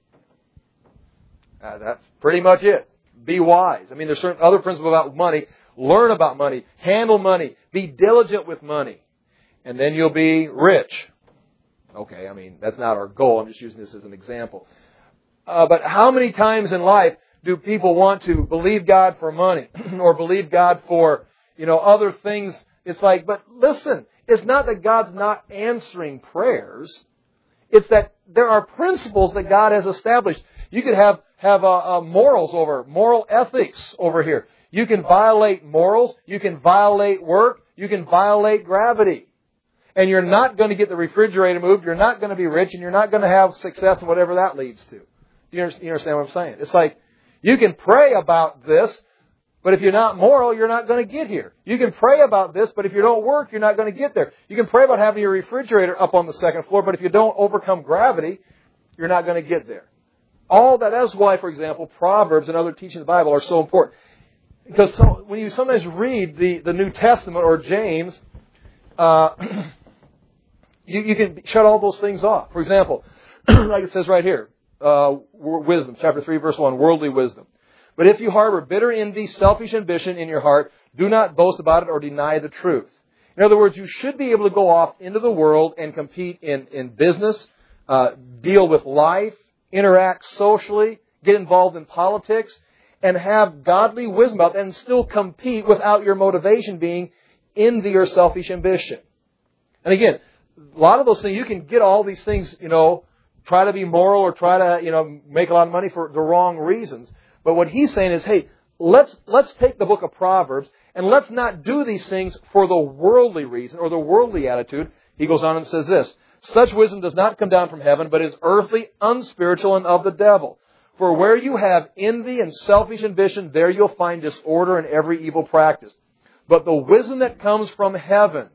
Uh, that's pretty much it. Be wise. I mean, there's certain other principles about money. Learn about money. Handle money. Be diligent with money. And then you'll be rich. Okay, I mean, that's not our goal. I'm just using this as an example. Uh, but how many times in life do people want to believe God for money or believe God for, you know, other things? It's like, but listen, it's not that God's not answering prayers. It's that there are principles that God has established. You could have, have uh, uh, morals over, moral ethics over here. You can violate morals. You can violate work. You can violate gravity. And you're not going to get the refrigerator moved. You're not going to be rich. And you're not going to have success in whatever that leads to. You understand what I'm saying? It's like, you can pray about this, but if you're not moral, you're not going to get here. You can pray about this, but if you don't work, you're not going to get there. You can pray about having your refrigerator up on the second floor, but if you don't overcome gravity, you're not going to get there. All that, that's why, for example, Proverbs and other teachings of the Bible are so important. Because so, when you sometimes read the, the New Testament or James, uh, you, you can shut all those things off. For example, like it says right here, Uh, wisdom, chapter three, verse one, worldly wisdom. But if you harbor bitter envy, selfish ambition in your heart, do not boast about it or deny the truth. In other words, you should be able to go off into the world and compete in, in business, uh, deal with life, interact socially, get involved in politics, and have godly wisdom about that and still compete without your motivation being envy or selfish ambition. And again, a lot of those things, you can get all these things, you know, try to be moral or try to, you know, make a lot of money for the wrong reasons. But what he's saying is, hey, let's let's take the book of Proverbs and let's not do these things for the worldly reason or the worldly attitude. He goes on and says this, such wisdom does not come down from heaven, but is earthly, unspiritual, and of the devil. For where you have envy and selfish ambition, there you'll find disorder and every evil practice. But the wisdom that comes from heaven.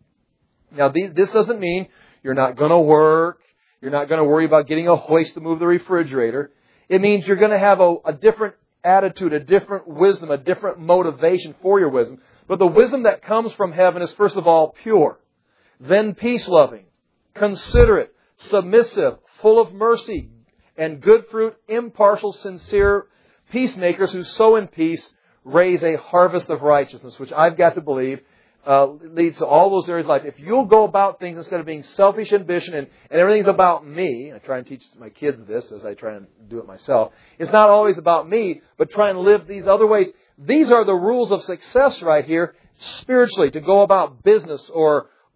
Now, this doesn't mean you're not going to work. You're not going to worry about getting a hoist to move the refrigerator. It means you're going to have a, a different attitude, a different wisdom, a different motivation for your wisdom. But the wisdom that comes from heaven is first of all pure, then peace-loving, considerate, submissive, full of mercy and good fruit, impartial, sincere, peacemakers who sow in peace raise a harvest of righteousness, which I've got to believe Uh, leads to all those areas of life. If you'll go about things instead of being selfish ambition and, and everything's about me, I try and teach my kids this as I try and do it myself. It's not always about me, but try and live these other ways. These are the rules of success right here spiritually, to go about business or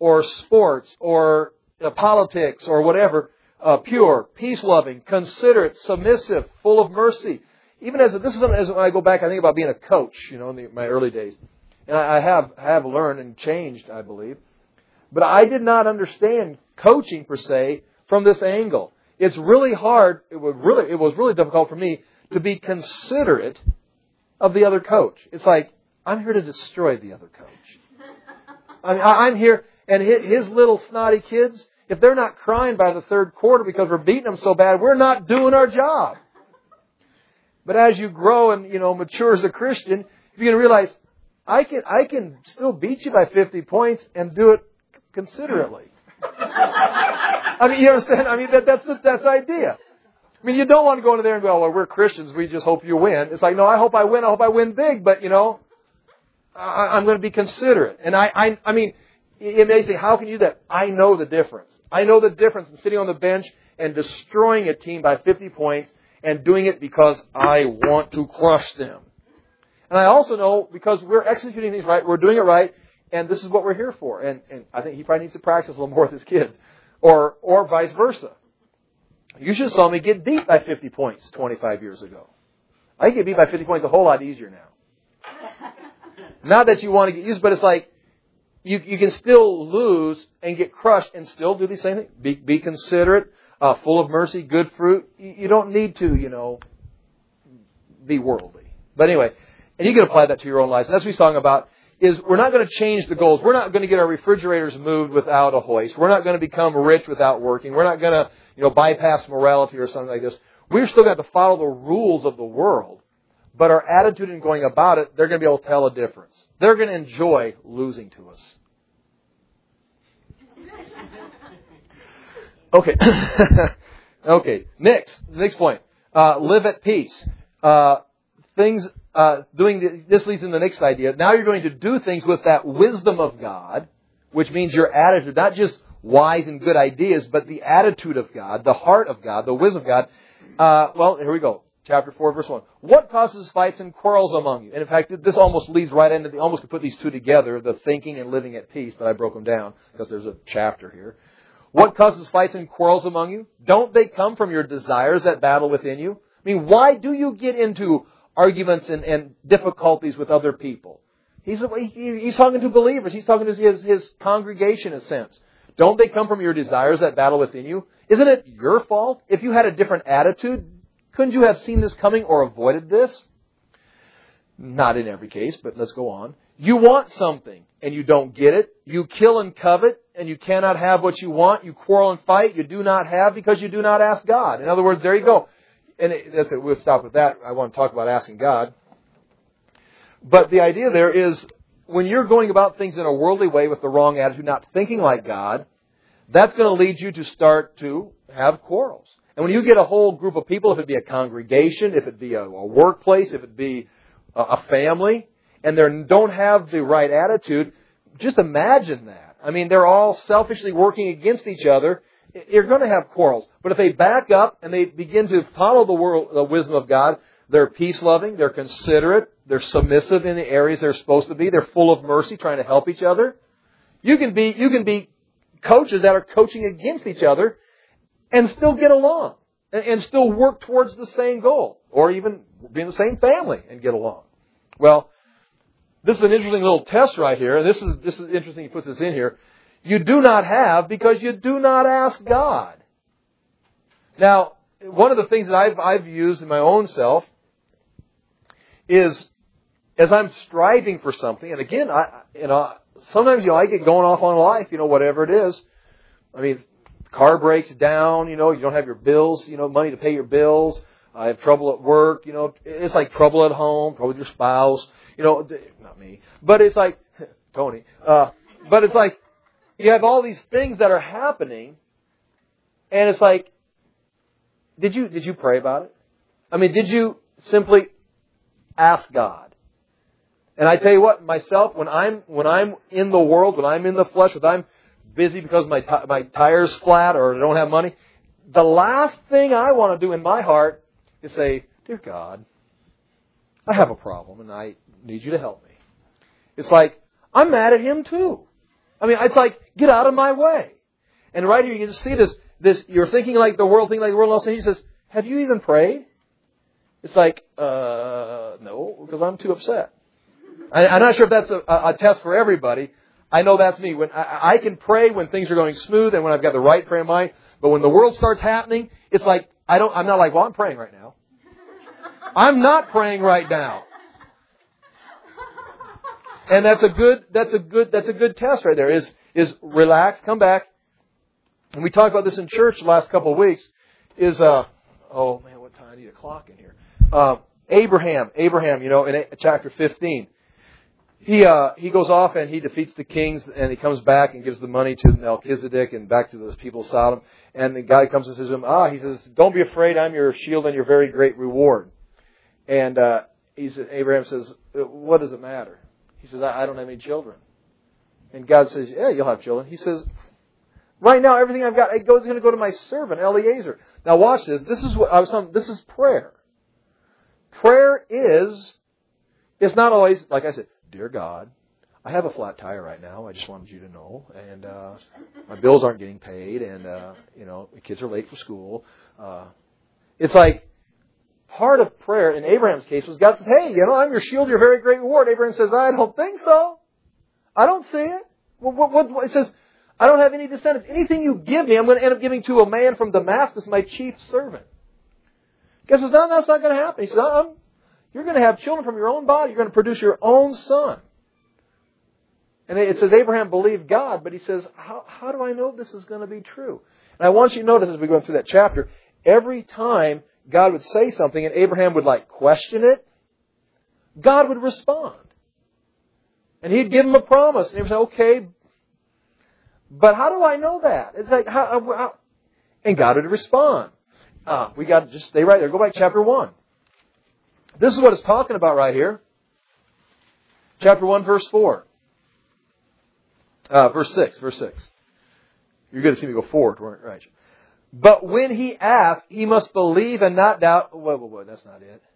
or sports or uh, politics or whatever, uh, pure, peace-loving, considerate, submissive, full of mercy. Even as a, this is as when I go back, I think about being a coach, you know, in the, my early days, and I, I have have learned and changed, I believe. But I did not understand coaching per se from this angle. It's really hard. It was really it was really difficult for me to be considerate of the other coach. It's like I'm here to destroy the other coach. I mean, I'm here, and his little snotty kids, if they're not crying by the third quarter because we're beating them so bad, we're not doing our job. But as you grow and, you know, mature as a Christian, you're going to realize, I can I can still beat you by fifty points and do it considerately. I mean, you understand? I mean, that, that's, the, that's the idea. I mean, you don't want to go into there and go, well, we're Christians, we just hope you win. It's like, no, I hope I win, I hope I win big, but, you know, I, I'm going to be considerate. And I, I, I mean, it may say, how can you do that? I know the difference. I know the difference in sitting on the bench and destroying a team by fifty points and doing it because I want to crush them. And I also know because we're executing things right, we're doing it right, and this is what we're here for. And, and I think he probably needs to practice a little more with his kids. Or or vice versa. You should have saw me get beat by fifty points twenty-five years ago. I get beat by fifty points a whole lot easier now. Not that you want to get used, but it's like you you can still lose and get crushed and still do the same thing. Be, be considerate, uh, full of mercy, good fruit. You, you don't need to, you know, be worldly. But anyway, and you can apply that to your own lives. And that's what he's talking about. Is we're not going to change the goals. We're not going to get our refrigerators moved without a hoist. We're not going to become rich without working. We're not going to, you know, bypass morality or something like this. We're still going to have to follow the rules of the world. But our attitude in going about it, they're going to be able to tell a difference. They're going to enjoy losing to us. Okay. Okay. Next. Next point. Uh, live at peace. Uh, things... Uh, doing the, this leads into the next idea. Now you're going to do things with that wisdom of God, which means your attitude, not just wise and good ideas, but the attitude of God, the heart of God, the wisdom of God. Uh, well, here we go. Chapter four, verse one. What causes fights and quarrels among you? And in fact, this almost leads right into the, almost could put these two together, the thinking and living at peace, but I broke them down because there's a chapter here. What causes fights and quarrels among you? Don't they come from your desires that battle within you? I mean, why do you get into arguments and, and difficulties with other people? He's he's talking to believers. He's talking to his, his congregation in a sense. Don't they come from your desires that battle within you? Isn't it your fault? If you had a different attitude, couldn't you have seen this coming or avoided this? Not in every case, but let's go on. You want something and you don't get it. You kill and covet and you cannot have what you want. You quarrel and fight. You do not have because you do not ask God. In other words, there you go. And it, that's it. We'll stop with that. I want to talk about asking God. But the idea there is when you're going about things in a worldly way with the wrong attitude, not thinking like God, that's going to lead you to start to have quarrels. And when you get a whole group of people, if it be a congregation, if it be a, a workplace, if it be a, a family, and they don't have the right attitude, just imagine that. I mean, they're all selfishly working against each other. You're going to have quarrels. But if they back up and they begin to follow the, world, the wisdom of God, they're peace-loving, they're considerate, they're submissive in the areas they're supposed to be, they're full of mercy, trying to help each other. You can be you can be coaches that are coaching against each other and still get along and, and still work towards the same goal, or even be in the same family and get along. Well, this is an interesting little test right here, and this is this is interesting. He puts this in here. You do not have because you do not ask God. Now, one of the things that I've, I've used in my own self is as I'm striving for something, and again, I, you know, sometimes, you know, I get going off on life, you know, whatever it is. I mean, car breaks down, you know, you don't have your bills, you know, money to pay your bills. I have trouble at work, you know, it's like trouble at home, trouble with your spouse, you know, not me, but it's like, Tony, uh, but it's like, you have all these things that are happening, and it's like, did you did you pray about it? I mean, did you simply ask God? And I tell you what, myself, when I'm when I'm in the world, when I'm in the flesh, when I'm busy because my t- my tire's flat or I don't have money, the last thing I want to do in my heart is say, "Dear God, I have a problem, and I need you to help me." It's like I'm mad at Him too. I mean, it's like, get out of my way. And right here you can see this, this, you're thinking like the world, thinking like the world, and he says, have you even prayed? It's like, uh, no, because I'm too upset. I, I'm not sure if that's a, a test for everybody. I know that's me. When I, I can pray when things are going smooth and when I've got the right prayer in mind. But when the world starts happening, it's like, I don't, I'm not like, well, I'm praying right now. I'm not praying right now. And that's a good, that's a good, that's a good test right there is, is relax, come back. And we talked about this in church the last couple of weeks is, uh, oh man, what time? I need a clock in here. Uh, Abraham, Abraham, you know, in chapter fifteen, he, uh, he goes off and he defeats the kings and he comes back and gives the money to Melchizedek and back to those people of Sodom. And the guy comes and says to him, ah, he says, don't be afraid. I'm your shield and your very great reward. And, uh, he said, Abraham says, what does it matter? He says, I don't have any children. And God says, yeah, you'll have children. He says, right now, everything I've got, it goes, going to go to my servant, Eliezer. Now watch this. This is what I was talking, this is prayer. Prayer is, it's not always, like I said, dear God, I have a flat tire right now. I just wanted you to know. And, uh, my bills aren't getting paid. And, uh, you know, the kids are late for school. Uh, it's like, part of prayer in Abraham's case was God says, hey, you know, I'm your shield, your very great reward. Abraham says, I don't think so. I don't see it. What, what, what, what? It says, I don't have any descendants. Anything you give me, I'm going to end up giving to a man from Damascus, my chief servant. God says, no, that's not going to happen. He says, uh-uh. You're going to have children from your own body. You're going to produce your own son. And it says Abraham believed God, but he says, how, how do I know this is going to be true? And I want you to notice as we go through that chapter, every time God would say something and Abraham would like question it, God would respond. And He'd give him a promise. And he would say, okay, but how do I know that? It's like, how, how? And God would respond. Ah, we got to just stay right there. Go back to chapter one. This is what it's talking about right here. Chapter one, verse four. Uh, verse six, verse six. You're going to see me go forward, weren't right? But when he asks, he must believe and not doubt. Whoa, whoa, whoa, that's not it.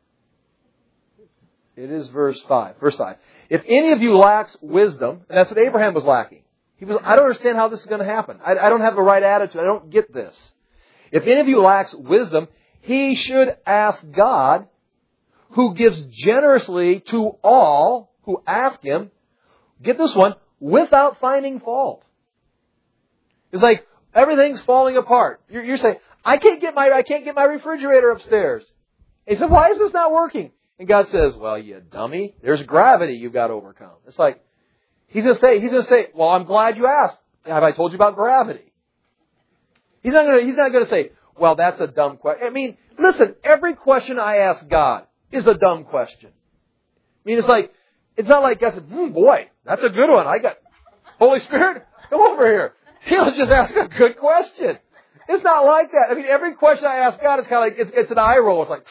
It is verse five. Verse five. If any of you lacks wisdom, and that's what Abraham was lacking. He was, I don't understand how this is going to happen. I, I don't have the right attitude. I don't get this. If any of you lacks wisdom, he should ask God, who gives generously to all who ask Him, get this one, without finding fault. It's like everything's falling apart. You're, you're saying, I can't get my I can't get my refrigerator upstairs. And he said, why is this not working? And God says, well, you dummy, there's gravity you've got to overcome. It's like, He's going to say, He's going to say, well, I'm glad you asked. Have I told you about gravity? He's not going to, He's not going to say, well, that's a dumb question. I mean, listen, every question I ask God is a dumb question. I mean, it's like, it's not like God said, hmm, boy, that's a good one. I got, Holy Spirit, come over here. He'll just ask a good question. It's not like that. I mean, every question I ask God is kind of like, it's, it's an eye roll. It's like,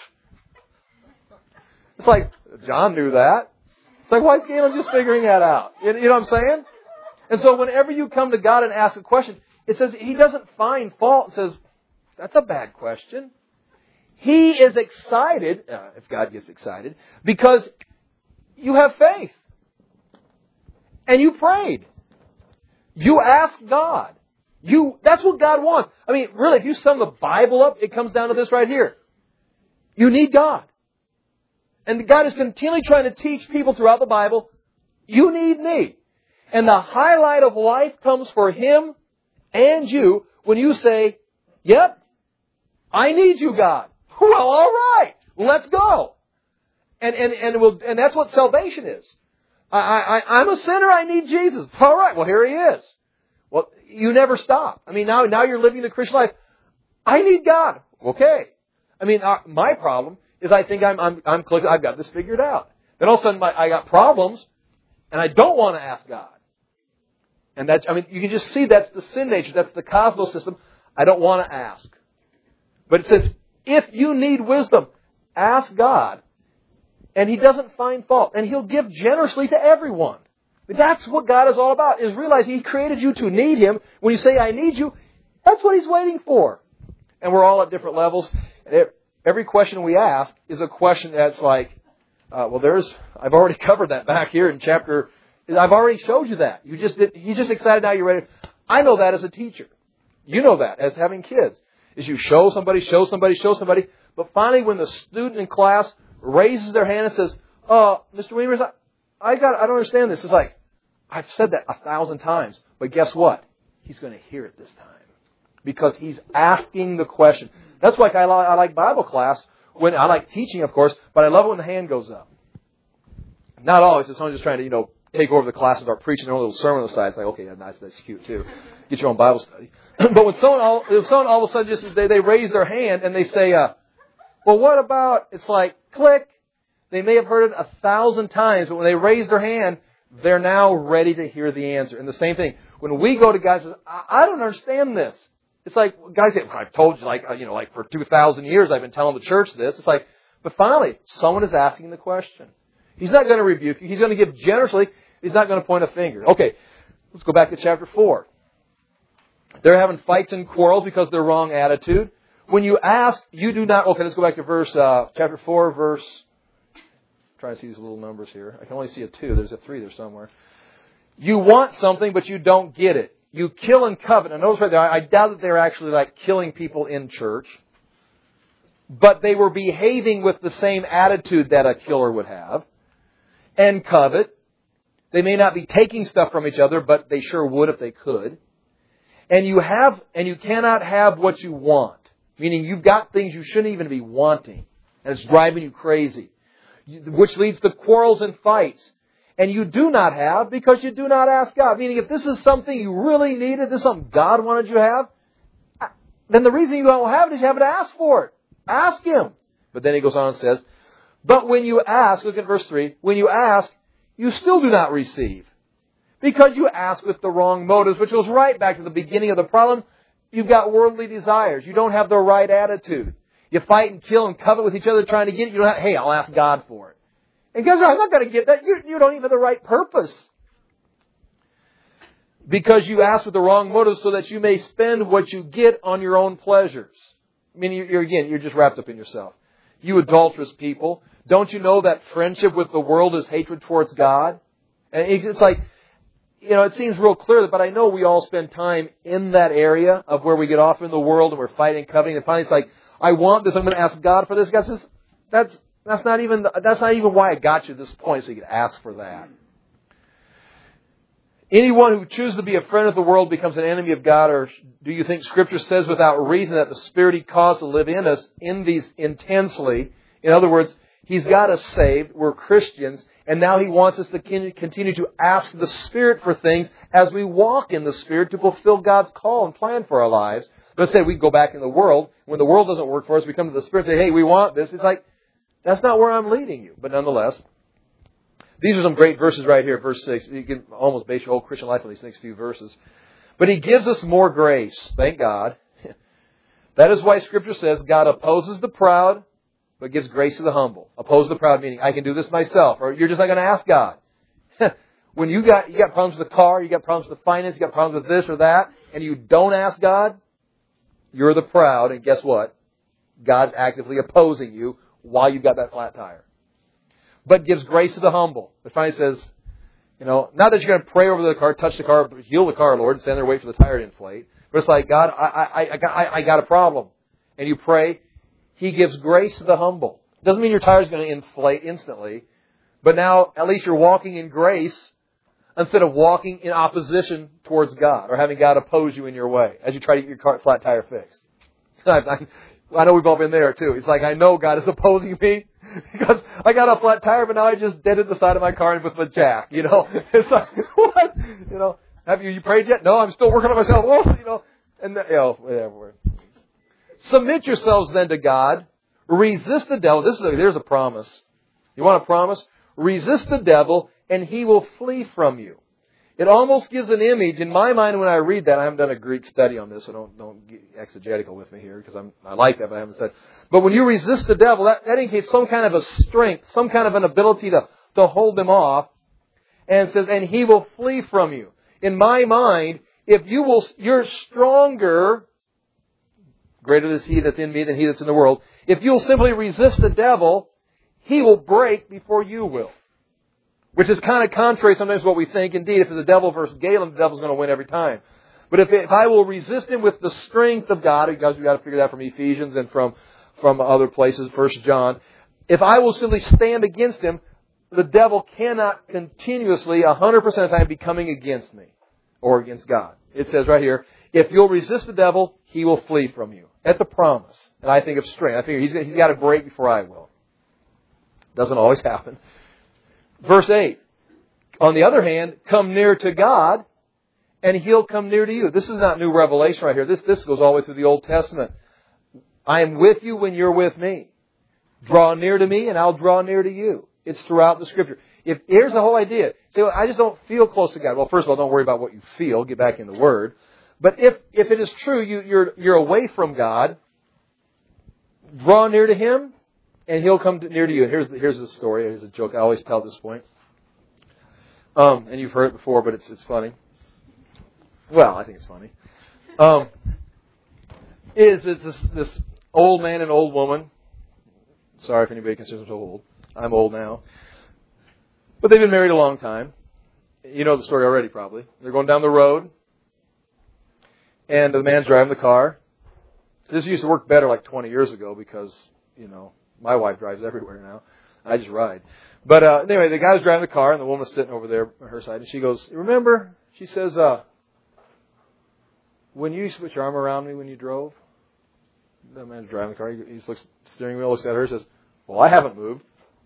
it's like, John knew that. It's like, why is Galen just figuring that out? You, you know what I'm saying? And so whenever you come to God and ask a question, it says He doesn't find fault. It says, that's a bad question. He is excited, uh, if God gets excited, because you have faith. And you prayed. You asked God. You, that's what God wants. I mean, really, if you sum the Bible up, it comes down to this right here. You need God. And God is continually trying to teach people throughout the Bible, you need me. And the highlight of life comes for Him and you when you say, yep, I need you, God. Well, all right, let's go. And and and, we'll, and that's what salvation is. I, I, I'm a sinner, I need Jesus. All right, well, here He is. Well, you never stop. I mean, now, now you're living the Christian life. I need God. Okay. I mean, uh, my problem is I think I'm, I'm, I'm clicking, I've got this figured out. Then all of a sudden my, I got problems and I don't want to ask God. And that's, I mean, you can just see that's the sin nature. That's the cosmos system. I don't want to ask. But it says, if you need wisdom, ask God. And He doesn't find fault. And He'll give generously to everyone. That's what God is all about, is realize He created you to need Him. When you say, I need you, that's what He's waiting for. And we're all at different levels. Every question we ask is a question that's like, uh, well, there's, I've already covered that back here in chapter, I've already showed you that. You just did, he's just excited now you're ready. I know that as a teacher. You know that as having kids. Is you show somebody, show somebody, show somebody. But finally when the student in class raises their hand and says, uh, Mister Weimers, I, I got, I don't understand this. It's like, I've said that a thousand times. But guess what? He's going to hear it this time. Because he's asking the question. That's why I, I like Bible class. When I like teaching, of course, but I love it when the hand goes up. Not always. If someone's just trying to, you know, take over the class and start preaching their own little sermon on the side, it's like, okay, yeah, nice, that's cute too. Get your own Bible study. But when someone all, if someone all of a sudden just, they, they raise their hand and they say, uh, well, what about, it's like, click. They may have heard it a thousand times, but when they raise their hand, they're now ready to hear the answer. And the same thing, when we go to guys and say, I, I don't understand this. It's like, guys say, well, I've told you, like, you know, like for two thousand years I've been telling the church this. It's like, but finally, someone is asking the question. He's not going to rebuke you. He's going to give generously. He's not going to point a finger. Okay, let's go back to chapter four. They're having fights and quarrels because of their wrong attitude. When you ask, you do not... Okay, let's go back to verse, uh, chapter four, verse... I'm trying to see these little numbers here. I can only see a two. There's a three there somewhere. You want something, but you don't get it. You kill and covet. And notice right there, I doubt that they're actually like killing people in church. But they were behaving with the same attitude that a killer would have. And covet. They may not be taking stuff from each other, but they sure would if they could. And you have, and you cannot have what you want. Meaning you've got things you shouldn't even be wanting. And it's driving you crazy. Which leads to quarrels and fights. And you do not have because you do not ask God. Meaning if this is something you really needed, this is something God wanted you to have, then the reason you don't have it is you haven't asked for it. Ask Him. But then he goes on and says, but when you ask, look at verse three, when you ask, you still do not receive. Because you ask with the wrong motives, which goes right back to the beginning of the problem. You've got worldly desires. You don't have the right attitude. You fight and kill and covet with each other trying to get it. You don't have, hey, I'll ask God for it. And guys, I'm not going to get that. You, you don't even have the right purpose. Because you ask with the wrong motives so that you may spend what you get on your own pleasures. I mean, you're, again, you're just wrapped up in yourself. You adulterous people. Don't you know that friendship with the world is hatred towards God? And it's like, you know, it seems real clear, but I know we all spend time in that area of where we get off in the world and we're fighting, coveting, and finally it's like, I want this, I'm going to ask God for this. God says, that's, that's not even, that's not even why I got you to this point, so you can ask for that. Anyone who chooses to be a friend of the world becomes an enemy of God, or do you think Scripture says without reason that the Spirit He caused to live in us in these intensely? In other words, He's got us saved, we're Christians, and now He wants us to continue to ask the Spirit for things as we walk in the Spirit to fulfill God's call and plan for our lives. Let's say we go back in the world. When the world doesn't work for us, we come to the Spirit and say, hey, we want this. It's like, that's not where I'm leading you. But nonetheless, these are some great verses right here. Verse six. You can almost base your whole Christian life on these next few verses. But He gives us more grace. Thank God. That is why Scripture says God opposes the proud, but gives grace to the humble. Oppose the proud, meaning I can do this myself. Or you're just not going to ask God. When you got, you got problems with the car, you got problems with the finance, you got problems with this or that, and you don't ask God, you're the proud, and guess what? God's actively opposing you while you've got that flat tire. But gives grace to the humble. It finally says, you know, not that you're going to pray over the car, touch the car, heal the car, Lord, and stand there and wait for the tire to inflate. But it's like, God, I, I, I, got, I, I got a problem. And you pray. He gives grace to the humble. Doesn't mean your tire's going to inflate instantly. But now, at least you're walking in grace instead of walking in opposition towards God or having God oppose you in your way as you try to get your car, flat tire fixed. I, I, I know we've all been there too. It's like, I know God is opposing me because I got a flat tire, but now I just dented the side of my car with my jack. You know, it's like, what? You know, have you, you prayed yet? No, I'm still working on myself. Oh, you know, and the, you know, whatever. Submit yourselves then to God. Resist the devil. This is a, there's a promise. You want a promise? Resist the devil, and he will flee from you. It almost gives an image in my mind when I read that. I haven't done a Greek study on this, so don't don't get exegetical with me here because I'm I like that, but I haven't said. But when you resist the devil, that, that indicates some kind of a strength, some kind of an ability to to hold him off. And it says, and he will flee from you. In my mind, if you will, you're stronger. Greater is He that's in me than he that's in the world. If you'll simply resist the devil, he will break before you will. Which is kind of contrary sometimes to what we think. Indeed, if it's the devil versus Galen, the devil's going to win every time. But if, if I will resist him with the strength of God, because we've got to figure that from Ephesians and from, from other places, First John. If I will simply stand against him, the devil cannot continuously, one hundred percent of the time, be coming against me or against God. It says right here, if you'll resist the devil, he will flee from you. That's a promise. And I think of strength. I figure he's, he's got to break before I will. Doesn't always happen. Verse eight. On the other hand, come near to God, and He'll come near to you. This is not new revelation right here. This, this goes all the way through the Old Testament. I am with you when you're with me. Draw near to me, and I'll draw near to you. It's throughout the Scripture. If here's the whole idea. Say, well, I just don't feel close to God. Well, first of all, don't worry about what you feel. Get back in the Word. But if if it is true, you, you're you're away from God, draw near to Him, and He'll come to, near to you. And here's the, here's the story. Here's a joke I always tell at this point. Um, and you've heard it before, but it's it's funny. Well, I think it's funny. Um, is it's this, this old man and old woman. Sorry if anybody considers them so old. I'm old now. But they've been married a long time. You know the story already, probably. They're going down the road. And the man's driving the car. This used to work better like twenty years ago because, you know, my wife drives everywhere now. I just ride. But uh, anyway, the guy was driving the car and the woman's sitting over there on her side. And she goes, remember, she says, uh, when you used to put your arm around me when you drove? The man's driving the car. He, he looks at the steering wheel, looks at her and says, well, I haven't moved.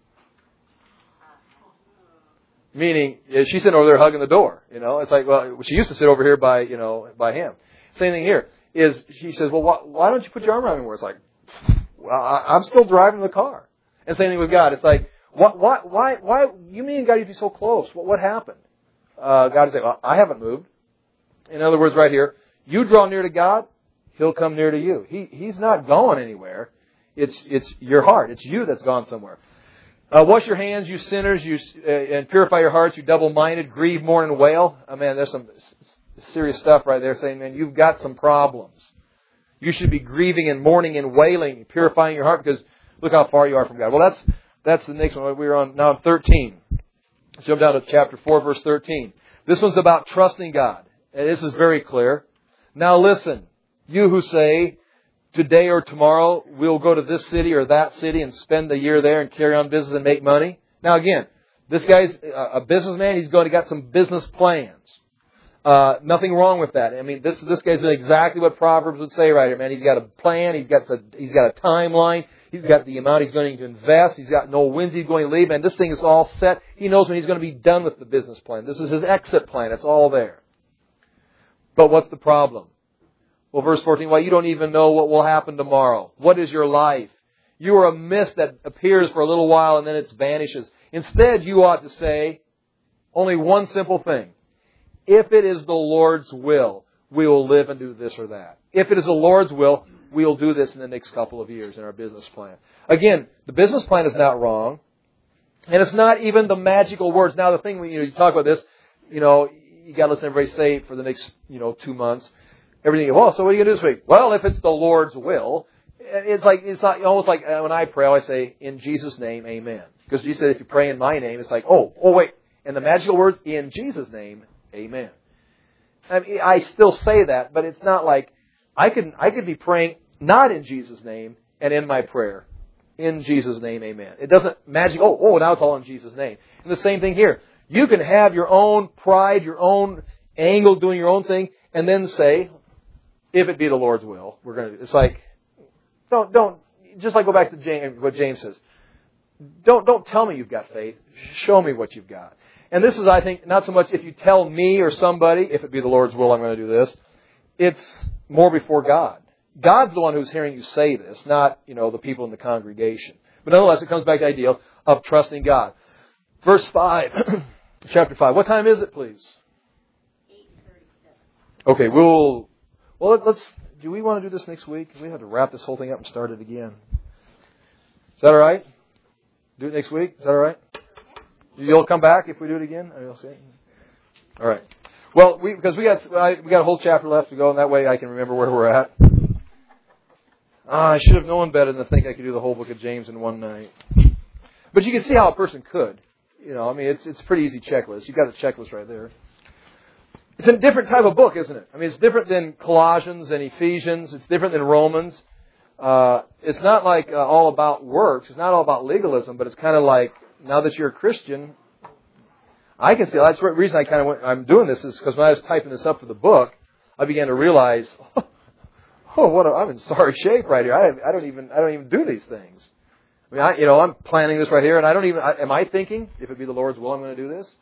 Meaning, she's sitting over there hugging the door. You know, it's like, well, she used to sit over here by, you know, by him. Same thing here. Is she says, well, why, why don't you put your arm around me more? It's like, well, I, I'm still driving the car. And same thing with God. It's like, why, why, why, why you mean God, you'd be so close? What, what happened? Uh, God is saying, well, I haven't moved. In other words, right here, you draw near to God, He'll come near to you. He, he's not going anywhere. It's, it's your heart. It's you that's gone somewhere. Uh, wash your hands, you sinners, you uh, and purify your hearts, you double-minded, grieve, mourn, and wail. Oh, man, there's some serious stuff right there saying, man, you've got some problems. You should be grieving and mourning and wailing, purifying your heart, because look how far you are from God. Well, that's that's the next one. We're on now thirteen. Let's jump down to chapter four, verse thirteen. This one's about trusting God. And this is very clear. Now listen, you who say, today or tomorrow we'll go to this city or that city and spend the year there and carry on business and make money. Now again, this guy's a businessman. He's going to got some business plans. Uh, nothing wrong with that. I mean, this this guy's doing exactly what Proverbs would say right here, man. He's got a plan. He's got the, he's got a timeline. He's got the amount he's going to invest. He's got no wins he's going to leave. And this thing is all set. He knows when he's going to be done with the business plan. This is his exit plan. It's all there. But what's the problem? Well, verse fourteen, well, you don't even know what will happen tomorrow. What is your life? You are a mist that appears for a little while and then it vanishes. Instead, you ought to say only one simple thing. If it is the Lord's will, we will live and do this or that. If it is the Lord's will, we will do this in the next couple of years in our business plan. Again, the business plan is not wrong. And it's not even the magical words. Now, the thing, when you, know, you talk about this, you know, you got to listen to everybody say it for the next, you know, two months. Everything, well, so what are you going to do this week? Well, if it's the Lord's will, it's like, it's not almost like when I pray, I always say, in Jesus' name, amen. Because Jesus said, if you pray in my name, it's like, oh, oh, wait. And the magical words, in Jesus' name, amen. I mean, I still say that, but it's not like, I could, I could be praying not in Jesus' name and in my prayer. In Jesus' name, amen. It doesn't magic, oh, oh, now it's all in Jesus' name. And the same thing here. You can have your own pride, your own angle, doing your own thing, and then say, if it be the Lord's will, we're going to, it's like, don't, don't, just like go back to James, what James says. Don't, don't tell me you've got faith. Show me what you've got. And this is, I think, not so much if you tell me or somebody, if it be the Lord's will, I'm going to do this. It's more before God. God's the one who's hearing you say this, not, you know, the people in the congregation. But nonetheless, it comes back to the idea of trusting God. Verse five, chapter five. What time is it, please? eight thirty-seven. Okay, we'll, well, let's, do we want to do this next week? We have to wrap this whole thing up and start it again. Is that all right? Do it next week? Is that all right? You'll come back if we do it again? You'll see. All right. Well, we, because we got we got a whole chapter left to go, and that way I can remember where we're at. Ah, I should have known better than to think I could do the whole book of James in one night. But you can see how a person could. You know, I mean, it's it's a pretty easy checklist. You got a checklist right there. It's a different type of book, isn't it? I mean, it's different than Colossians and Ephesians. It's different than Romans. Uh, it's not like uh, all about works. It's not all about legalism, but it's kind of like, now that you're a Christian, I can see, that's the reason I kind of went, I'm doing this is because when I was typing this up for the book, I began to realize, oh, what a, I'm in sorry shape right here. I, I don't even, I don't even do these things. I mean, I, you know, I'm planning this right here, and I don't even, I, am I thinking, if it be the Lord's will, I'm going to do this?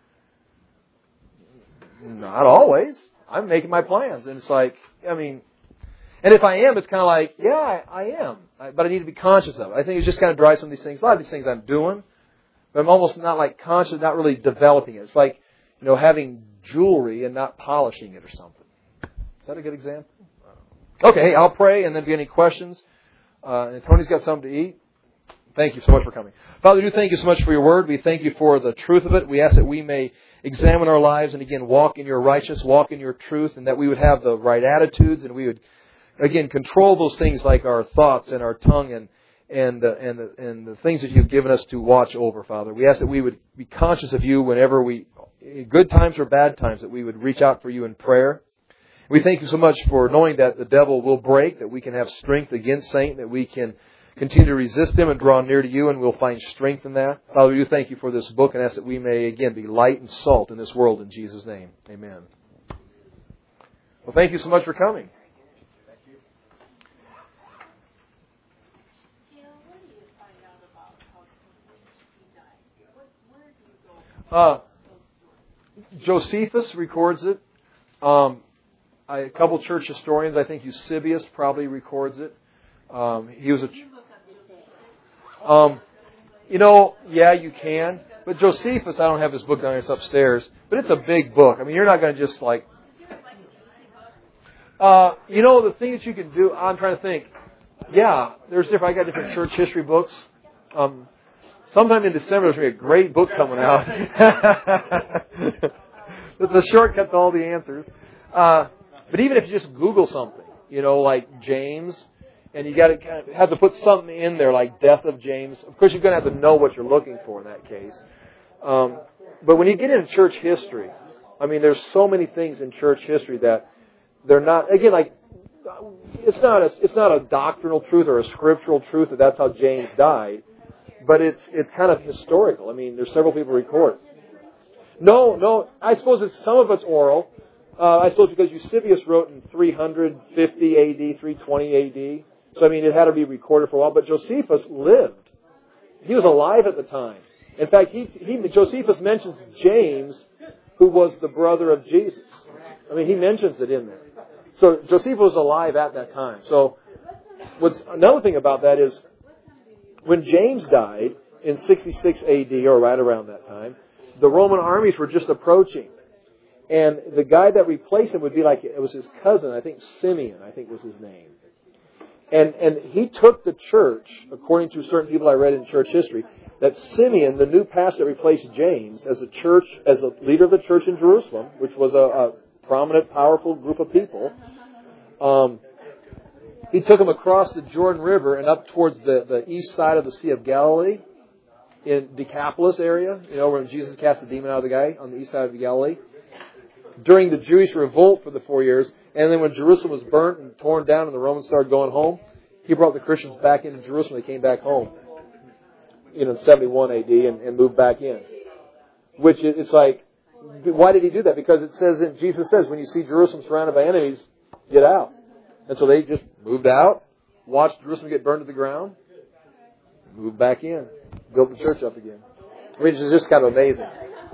Not always. I'm making my plans. And it's like, I mean, and if I am, it's kind of like, yeah, I, I am. I, but I need to be conscious of it. I think it's just kind of drive some of these things. A lot of these things I'm doing, but I'm almost not like conscious, not really developing it. It's like, you know, having jewelry and not polishing it or something. Is that a good example? Okay, hey, I'll pray, and then if you have any questions. Uh, and Tony's got something to eat. Thank you so much for coming. Father, we do thank you so much for your word. We thank you for the truth of it. We ask that we may examine our lives and, again, walk in your righteousness, walk in your truth, and that we would have the right attitudes, and we would, again, control those things like our thoughts and our tongue and and uh, and, the, and the things that you've given us to watch over, Father. We ask that we would be conscious of you whenever we, in good times or bad times, that we would reach out for you in prayer. We thank you so much for knowing that the devil will break, that we can have strength against Satan, that we can continue to resist him and draw near to you, and we'll find strength in that. Father, we do thank you for this book and ask that we may, again, be light and salt in this world in Jesus' name. Amen. Well, thank you so much for coming. Uh, Josephus records it. Um, I, a couple church historians, I think Eusebius probably records it. Um, he was a... Um, you know, yeah, you can. But Josephus, I don't have his book down here, it's upstairs. But it's a big book. I mean, you're not going to just like... Uh, you know, the thing that you can do, I'm trying to think. Yeah, there's different, I got different church history books. Um, sometime in December, there's going to be a great book coming out. It's a shortcut to all the answers. Uh, but even if you just Google something, you know, like James... And you got to kind of have to put something in there like death of James. Of course, you're going to have to know what you're looking for in that case. Um, but when you get into church history, I mean, there's so many things in church history that they're not. Again, like it's not a it's not a doctrinal truth or a scriptural truth that that's how James died, but it's it's kind of historical. I mean, there's several people record. No, no. I suppose it's some of it's oral. Uh, I suppose because Eusebius wrote in three fifty A D, three twenty A D. So, I mean, it had to be recorded for a while. But Josephus lived. He was alive at the time. In fact, he, he Josephus mentions James, who was the brother of Jesus. I mean, he mentions it in there. So, Josephus was alive at that time. So, what's another thing about that is, when James died in sixty-six A D, or right around that time, the Roman armies were just approaching. And the guy that replaced him would be like, it was his cousin, I think Simeon, I think was his name. And and he took the church, according to certain people I read in church history, that Simeon, the new pastor that replaced James, as a church, as a leader of the church in Jerusalem, which was a, a prominent, powerful group of people, um, he took them across the Jordan River and up towards the, the east side of the Sea of Galilee, in Decapolis area, you know, where Jesus cast the demon out of the guy on the east side of the Galilee, during the Jewish revolt for the four years. And then when Jerusalem was burnt and torn down and the Romans started going home, he brought the Christians back into Jerusalem. They came back home, you know, in seventy-one A D and, and moved back in. Which it's like, why did he do that? Because it says, in, Jesus says, when you see Jerusalem surrounded by enemies, get out. And so they just moved out, watched Jerusalem get burned to the ground, moved back in, built the church up again. Which is just kind of amazing.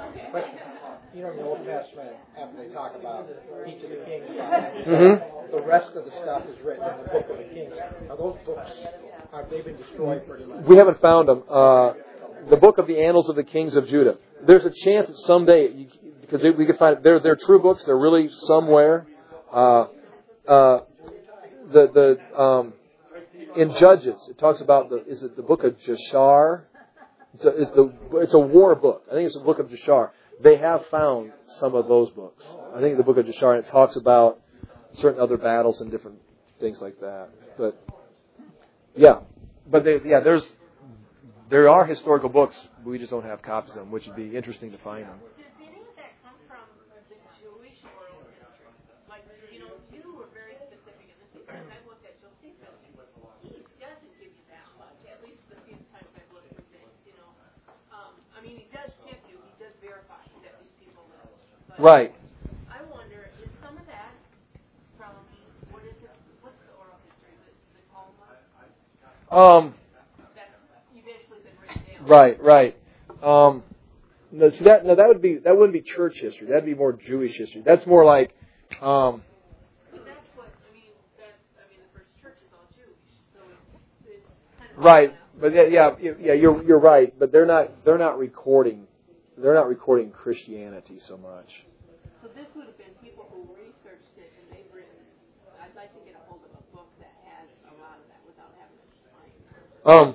You know, in the Old Testament, after they talk about each of the kings, Mm-hmm. the rest of the stuff is written in the book of the Kings. Are those books, have they been destroyed pretty much? We haven't found them. Uh, the book of the Annals of the Kings of Judah. There's a chance that someday, you, because they, we could find, they're, they're true books, they're really somewhere. Uh, uh, the, the, um, in Judges, it talks about, the, is it the book of Jashar? It's a, it's, the, it's a war book. I think it's the book of Jashar. They have found some of those books. I think the book of Jashar, and it talks about certain other battles and different things like that. But yeah, but they, yeah, there's there are historical books. We just don't have copies of them, which would be interesting to find them. Does any of that come from the Jewish oral history? Like, you know, you were very specific in this because I looked at Josephus. He doesn't give you that much, at least the few times I've looked at things, you know. Um, I mean, he does tip you. He does verify that these people lived. But Right. I wonder, is some of that from, what is it, what's the oral history? The, the Talmud? Um. That's eventually been written down. Right. Right. Um. No, so that no, that would be that wouldn't be church history. That'd be more Jewish history. That's more like. Um, But that's what, I mean, that's, I mean, the first church is all Jewish, so it's, it's kind of... right. But yeah, yeah, yeah, you're you're right. But they're not they're not recording they're not recording Christianity so much. So this would have been people who researched it and they've written, I'd like to get a hold of a book that has a lot of that without having to find. Um.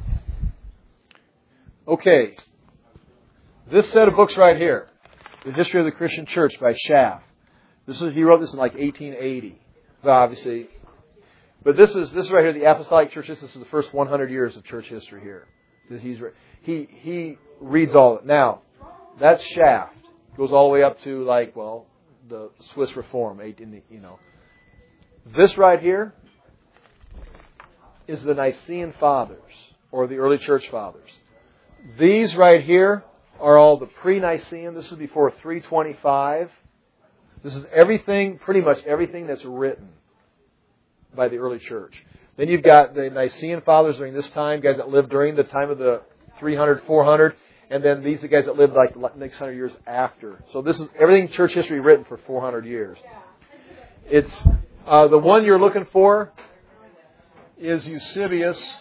Okay. This set of books right here, The History of the Christian Church by Schaff. This is he wrote this in like eighteen eighty. Well, obviously. But this is this is right here, the Apostolic Church. This is the first one hundred years of church history here. He's he he reads all of it. Now, that's Schaff. Goes all the way up to like, well, the Swiss Reform, eighteen, you know. This right here is the Nicene Fathers, or the early church fathers. These right here are all the pre-Nicene. This is before three twenty-five. This is everything, pretty much everything that's written by the early church. Then you've got the Nicene Fathers during this time, guys that lived during the time of the three hundred, four hundred, and then these are the guys that lived like the next hundred years after. So this is everything church history written for four hundred years. It's uh, the one you're looking for is Eusebius.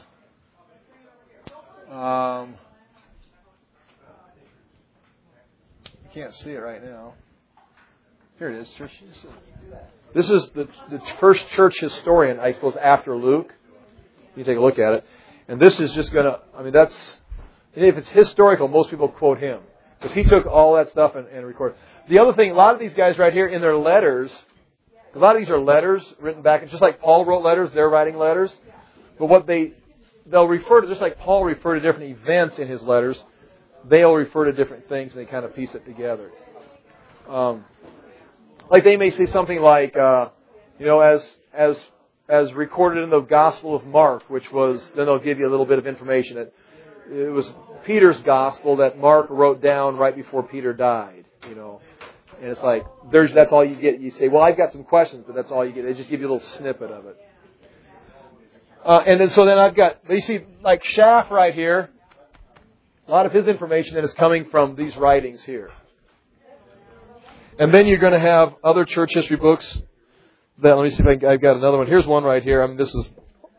Um, can't see it right now. Here it is. Church. This is the, the first church historian, I suppose, after Luke. You take a look at it. And this is just going to, I mean, that's, if it's historical, most people quote him. Because he took all that stuff and, and recorded. The other thing, a lot of these guys right here in their letters, a lot of these are letters written back, just like Paul wrote letters, they're writing letters. But what they, they'll refer to, just like Paul referred to different events in his letters, they'll refer to different things and they kind of piece it together. Um, like they may say something like, uh, you know, as as as recorded in the Gospel of Mark, which was, then they'll give you a little bit of information. That it was Peter's Gospel that Mark wrote down right before Peter died, you know. And it's like, there's that's all you get. You say, well, I've got some questions, but that's all you get. They just give you a little snippet of it. Uh, and then so then I've got, you see, like Schaff right here, a lot of his information that is coming from these writings here. And then you're going to have other church history books. That, let me see if I, I've got another one. Here's one right here. I mean, this is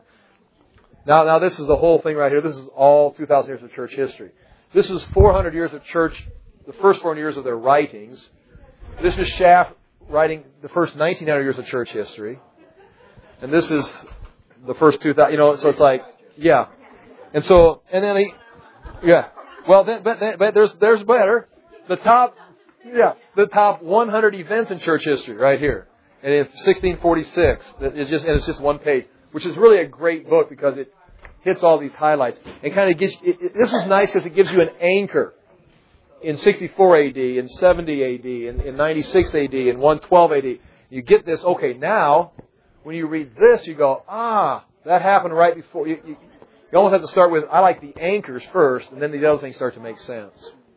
now. Now this is the whole thing right here. This is all two thousand years of church history. This is four hundred years of church. The first four hundred years of their writings. This is Schaff writing the first nineteen hundred years of church history. And this is the first two thousand. You know, so it's like, yeah. And so, and then he, yeah. Well, then, but, but there's there's better. The top. Yeah, the top one hundred events in church history right here. And in sixteen forty-six, it just and it's just one page, which is really a great book because it hits all these highlights and kind of gives. It, it, this is nice because it gives you an anchor in sixty-four A D, in seventy A D, in, in ninety-six A D, in one twelve A D. You get this. Okay, now when you read this, you go, ah, that happened right before. You, you, you almost have to start with, I like the anchors first, and then the other things start to make sense.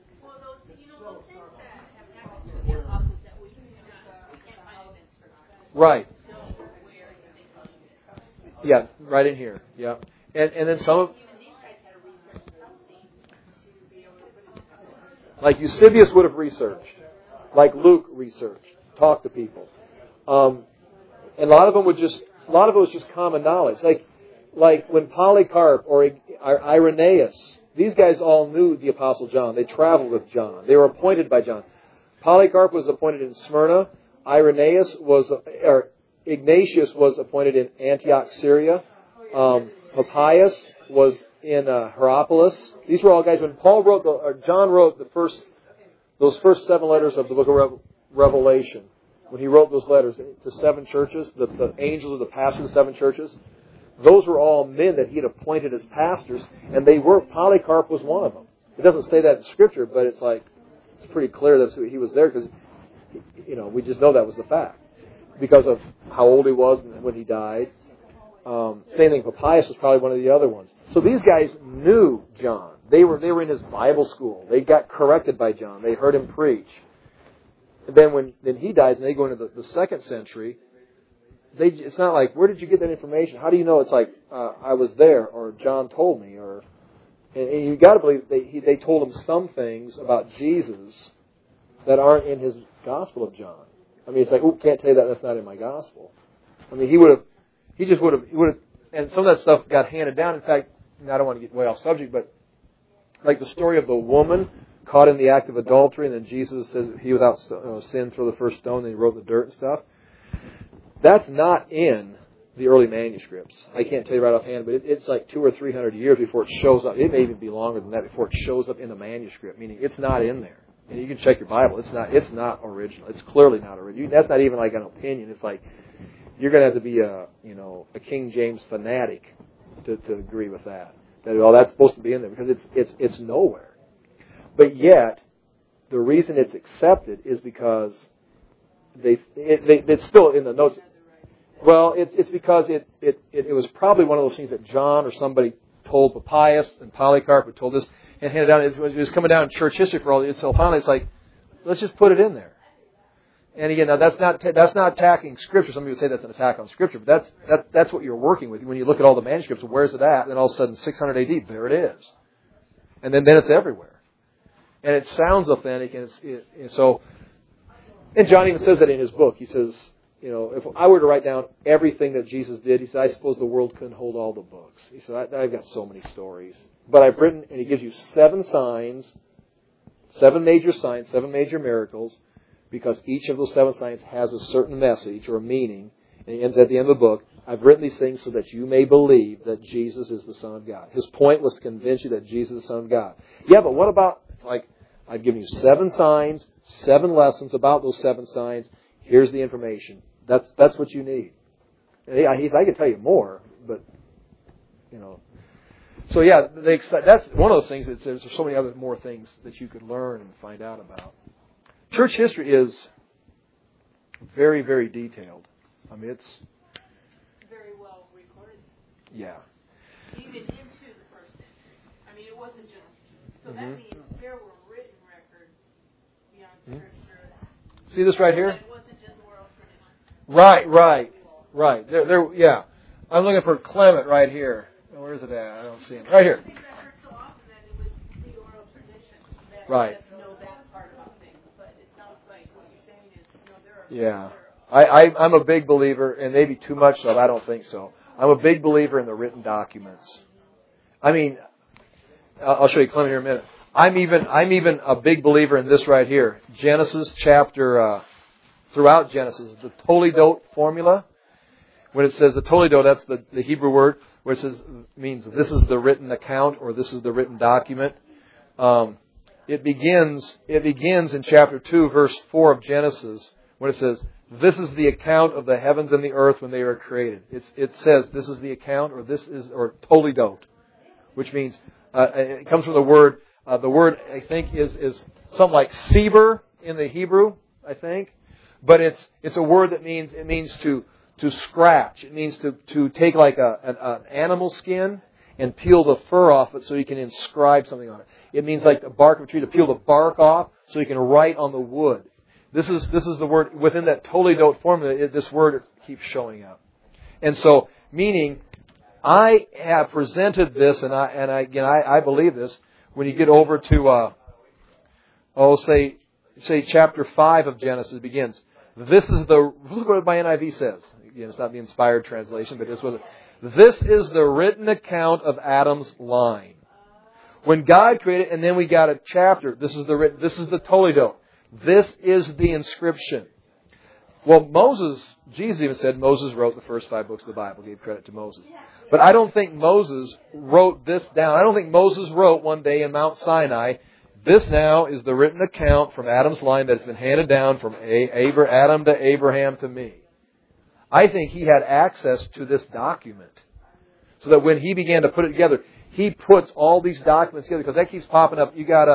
Right. Yeah, right in here. Yeah. And and then some of, like Eusebius would have researched, like Luke researched, talked to people. Um, and a lot of them would just, a lot of it was just common knowledge. Like, like when Polycarp or Irenaeus, these guys all knew the Apostle John. They traveled with John. They were appointed by John. Polycarp was appointed in Smyrna. Irenaeus was, or Ignatius was appointed in Antioch, Syria. Um, Papias was in uh, Hierapolis. These were all guys. When Paul wrote, the, or John wrote the first, those first seven letters of the book of Re- Revelation, when he wrote those letters to seven churches, the, the angels of the pastors of the seven churches, those were all men that he had appointed as pastors, and they were, Polycarp was one of them. It doesn't say that in Scripture, but it's like, it's pretty clear that he was there because, you know, we just know that was the fact. Because of how old he was when he died. Um, same thing, Papias was probably one of the other ones. So these guys knew John. They were they were in his Bible school. They got corrected by John. They heard him preach. And then when then he dies and they go into the, the second century, they it's not like, where did you get that information? How do you know? It's like, uh, I was there, or John told me, or and, and you got to believe they he, they told him some things about Jesus that aren't in his Gospel of John. I mean, it's like, oh, can't tell you that. That's not in my Gospel. I mean, he would have. He just would have, he would have, and some of that stuff got handed down. In fact, I don't want to get way off subject, but like the story of the woman caught in the act of adultery, and then Jesus says he without you know, sin throw the first stone, and he wrote the dirt and stuff. That's not in the early manuscripts. I can't tell you right offhand, but it, it's like two or three hundred years before it shows up. It may even be longer than that before it shows up in the manuscript, meaning it's not in there. And you can check your Bible. It's not. It's not original. It's clearly not original. That's not even like an opinion. It's like, you're going to have to be a, you know, a King James fanatic to, to agree with that. That well, that's supposed to be in there because it's it's it's nowhere. But yet, the reason it's accepted is because they it, they it's still in the notes. Well, it, it's because it, it it it was probably one of those things that John or somebody told Papias and Polycarp had told this and handed down. It was coming down in church history for all this. So finally, it's like, let's just put it in there. And again, now that's not that's not attacking Scripture. Some people say that's an attack on Scripture, but that's that, that's what you're working with. When you look at all the manuscripts, where's it at? And then all of a sudden, six hundred A D, there it is. And then, then it's everywhere. And it sounds authentic, and it's it, and so. And John even says that in his book. He says, you know, if I were to write down everything that Jesus did, he said, I suppose the world couldn't hold all the books. He said, I, I've got so many stories, but I've written, and he gives you seven signs, seven major signs, seven major miracles. Because each of those seven signs has a certain message or meaning. And he ends at the end of the book, I've written these things so that you may believe that Jesus is the Son of God. His point was to convince you that Jesus is the Son of God. Yeah, but what about, like, I've given you seven signs, seven lessons about those seven signs. Here's the information. That's that's what you need. And he, he's, I can tell you more, but, you know. So, yeah, they, that's one of those things. That there's so many other more things that you could learn and find out about. Church history is very, very detailed. I mean, it's very well recorded. Yeah. Even into the first century. I mean, it wasn't just. So mm-hmm. that means there were written records beyond Scripture. Mm-hmm. See this right here? It wasn't just oral tradition. Right, right, right. There, there. Yeah. I'm looking for Clement right here. Where is it at? I don't see him. Right here. I think I heard so often that it was the oral tradition. That right. Yeah, I, I, I'm a big believer, and maybe too much so, I don't think so. I'm a big believer in the written documents. I mean, I'll show you Clement here in a minute. I'm even I'm even a big believer in this right here. Genesis chapter, uh, throughout Genesis, the Toledot formula. When it says the Toledot, that's the, the Hebrew word, where it says means this is the written account or this is the written document. Um, it begins it begins in chapter two, verse four of Genesis. When it says, this is the account of the heavens and the earth when they were created. It's, it says, this is the account, or this is, or Toledot, which means, uh, it comes from the word, uh, the word, I think, is, is something like seber in the Hebrew, I think. But it's, it's a word that means, it means to, to scratch. It means to, to take like a, an, an animal skin and peel the fur off it so you can inscribe something on it. It means like the bark of a tree, to peel the bark off so you can write on the wood. This is this is the word within that Toledot formula. It, this word keeps showing up, and so meaning I have presented this, and I and I again I, I believe this. When you get over to uh, oh say say chapter five of Genesis begins. This is the look what my N I V says. Again, it's not the inspired translation, but it's what it, this is the written account of Adam's line. When God created, and then we got a chapter. This is the written. This is the Toledot. This is the inscription. Well, Moses, Jesus even said Moses wrote the first five books of the Bible, gave credit to Moses. But I don't think Moses wrote this down. I don't think Moses wrote one day in Mount Sinai, this now is the written account from Adam's line that has been handed down from Adam to Abraham to me. I think he had access to this document. So that when he began to put it together, he puts all these documents together, because that keeps popping up. You got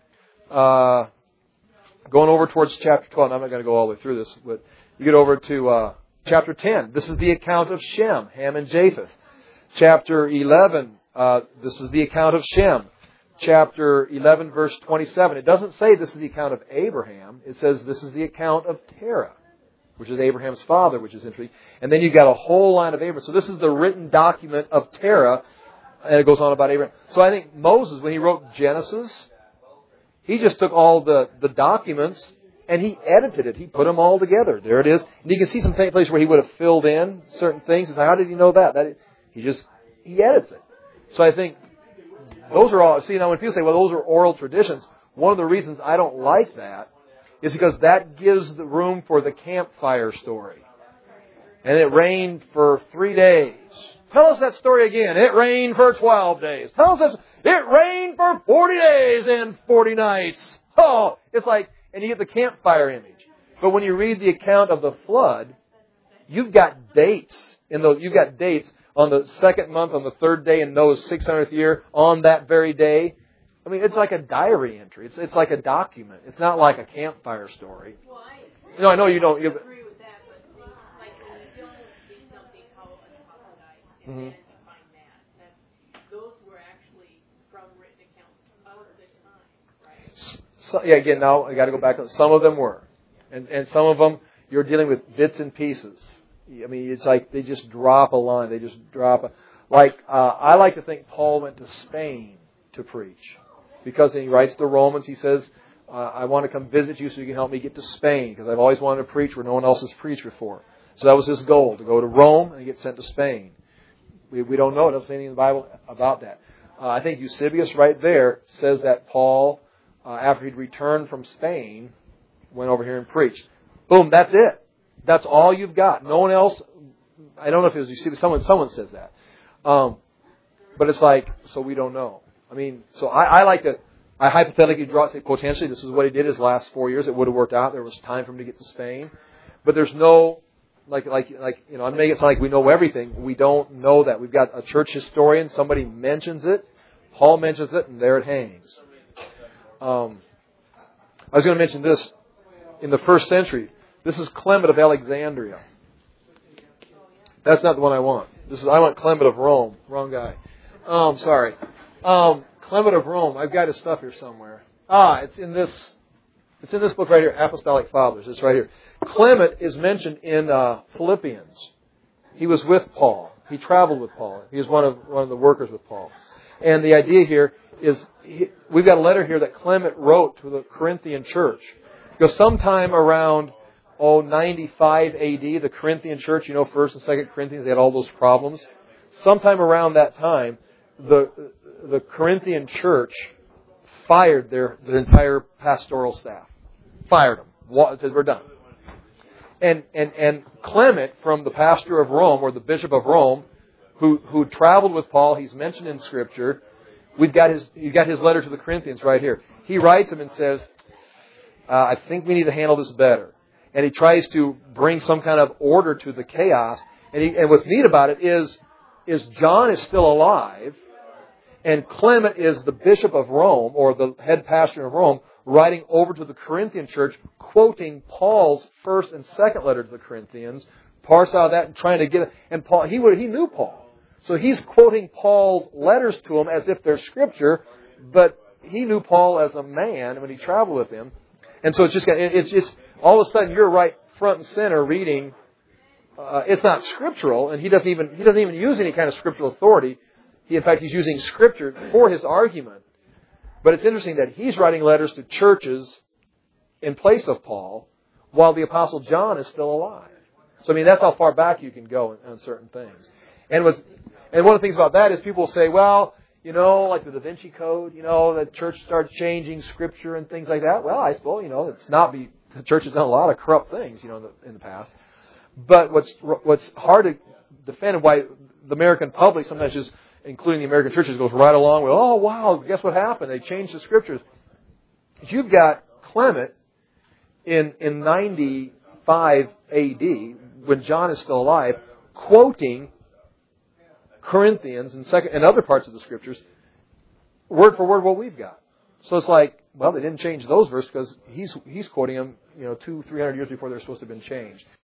a, uh, going over towards chapter twelve. I'm not going to go all the way through this, but you get over to uh, chapter ten. This is the account of Shem, Ham and Japheth. Chapter eleven, uh, this is the account of Shem. Chapter eleven, verse twenty-seven. It doesn't say this is the account of Abraham. It says this is the account of Terah, which is Abraham's father, which is interesting. And then you've got a whole line of Abraham. So this is the written document of Terah, and it goes on about Abraham. So I think Moses, when he wrote Genesis, he just took all the, the documents and he edited it. He put them all together. There it is. And you can see some places where he would have filled in certain things. It's like, how did he know that? that he just, he edits it. So I think those are all, see, now when people say, well, those are oral traditions, one of the reasons I don't like that is because that gives the room for the campfire story. And it rained for three days. Tell us that story again. It rained for twelve days. Tell us this. It rained for forty days and forty nights. Oh, it's like, and you get the campfire image. But when you read the account of the flood, you've got dates. In the, you've got dates on the second month, on the third day in Noah's six hundredth year, on that very day. I mean, it's like a diary entry. It's it's like a document. It's not like a campfire story. Well, I, No, I know you don't. You, agree with that, but like when you don't see something how a couple died, and Mhm. then you find that, that those were actually from written accounts of the time, right? so, yeah, again, now I got to go back. Some of them were, and and some of them you're dealing with bits and pieces. I mean, it's like they just drop a line. They just drop a like. Uh, I like to think Paul went to Spain to preach. Because he writes to Romans, he says, uh, I want to come visit you so you can help me get to Spain, because I've always wanted to preach where no one else has preached before. So that was his goal, to go to Rome and get sent to Spain. We, we don't know. It doesn't say anything in the Bible about that. Uh, I think Eusebius right there says that Paul, uh, after he'd returned from Spain, went over here and preached. Boom, that's it. That's all you've got. No one else, I don't know if it was Eusebius, someone, someone says that. Um, but it's like, so we don't know. I mean, so I, I like to, I hypothetically draw, say potentially this is what he did his last four years. It would have worked out. There was time for him to get to Spain. But there's no, like, like, like, you know, I'm making it sound like we know everything. We don't know that. We've got a church historian. Somebody mentions it. Paul mentions it, and there it hangs. Um, I was going to mention this. In the first century, this is Clement of Alexandria. That's not the one I want. This is, I want Clement of Rome. Wrong guy. Um, sorry. Um, Clement of Rome. I've got his stuff here somewhere. Ah, it's in this. It's in this book right here, Apostolic Fathers. It's right here. Clement is mentioned in uh, Philippians. He was with Paul. He traveled with Paul. He was one of one of the workers with Paul. And the idea here is he, we've got a letter here that Clement wrote to the Corinthian church. Because sometime around oh ninety-five A D, the Corinthian church, you know, First and Second Corinthians, they had all those problems. Sometime around that time, the the Corinthian church fired their, their entire pastoral staff. Fired them. Said, we're done. And, and, and Clement, from the pastor of Rome, or the bishop of Rome, who, who traveled with Paul, he's mentioned in Scripture. We've got his, you've got his letter to the Corinthians right here. He writes him and says, uh, I think we need to handle this better. And he tries to bring some kind of order to the chaos. And, he, and what's neat about it is, is John is still alive. And Clement is the bishop of Rome, or the head pastor of Rome, writing over to the Corinthian church, quoting Paul's first and second letter to the Corinthians, parse out that and trying to get it. And Paul, he would, he knew Paul. So he's quoting Paul's letters to him as if they're scripture, but he knew Paul as a man when he traveled with him. And so it's just, it's just, all of a sudden you're right front and center reading, uh, it's not scriptural, and he doesn't even, he doesn't even use any kind of scriptural authority. He, in fact, he's using Scripture for his argument. But it's interesting that he's writing letters to churches in place of Paul, while the Apostle John is still alive. So, I mean, that's how far back you can go on certain things. And was, and one of the things about that is people say, well, you know, like the Da Vinci Code, you know, the church starts changing Scripture and things like that. Well, I suppose, you know, it's not be, the church has done a lot of corrupt things, you know, in the, in the past. But what's what's hard to defend, and why the American public sometimes just, including the American churches, goes right along with, oh, wow, guess what happened? They changed the Scriptures. You've got Clement in, in ninety-five A D, when John is still alive, quoting Corinthians and second and other parts of the Scriptures, word for word what we've got. So it's like, well, they didn't change those verses because he's he's quoting them, you know, two, three hundred years before they're supposed to have been changed.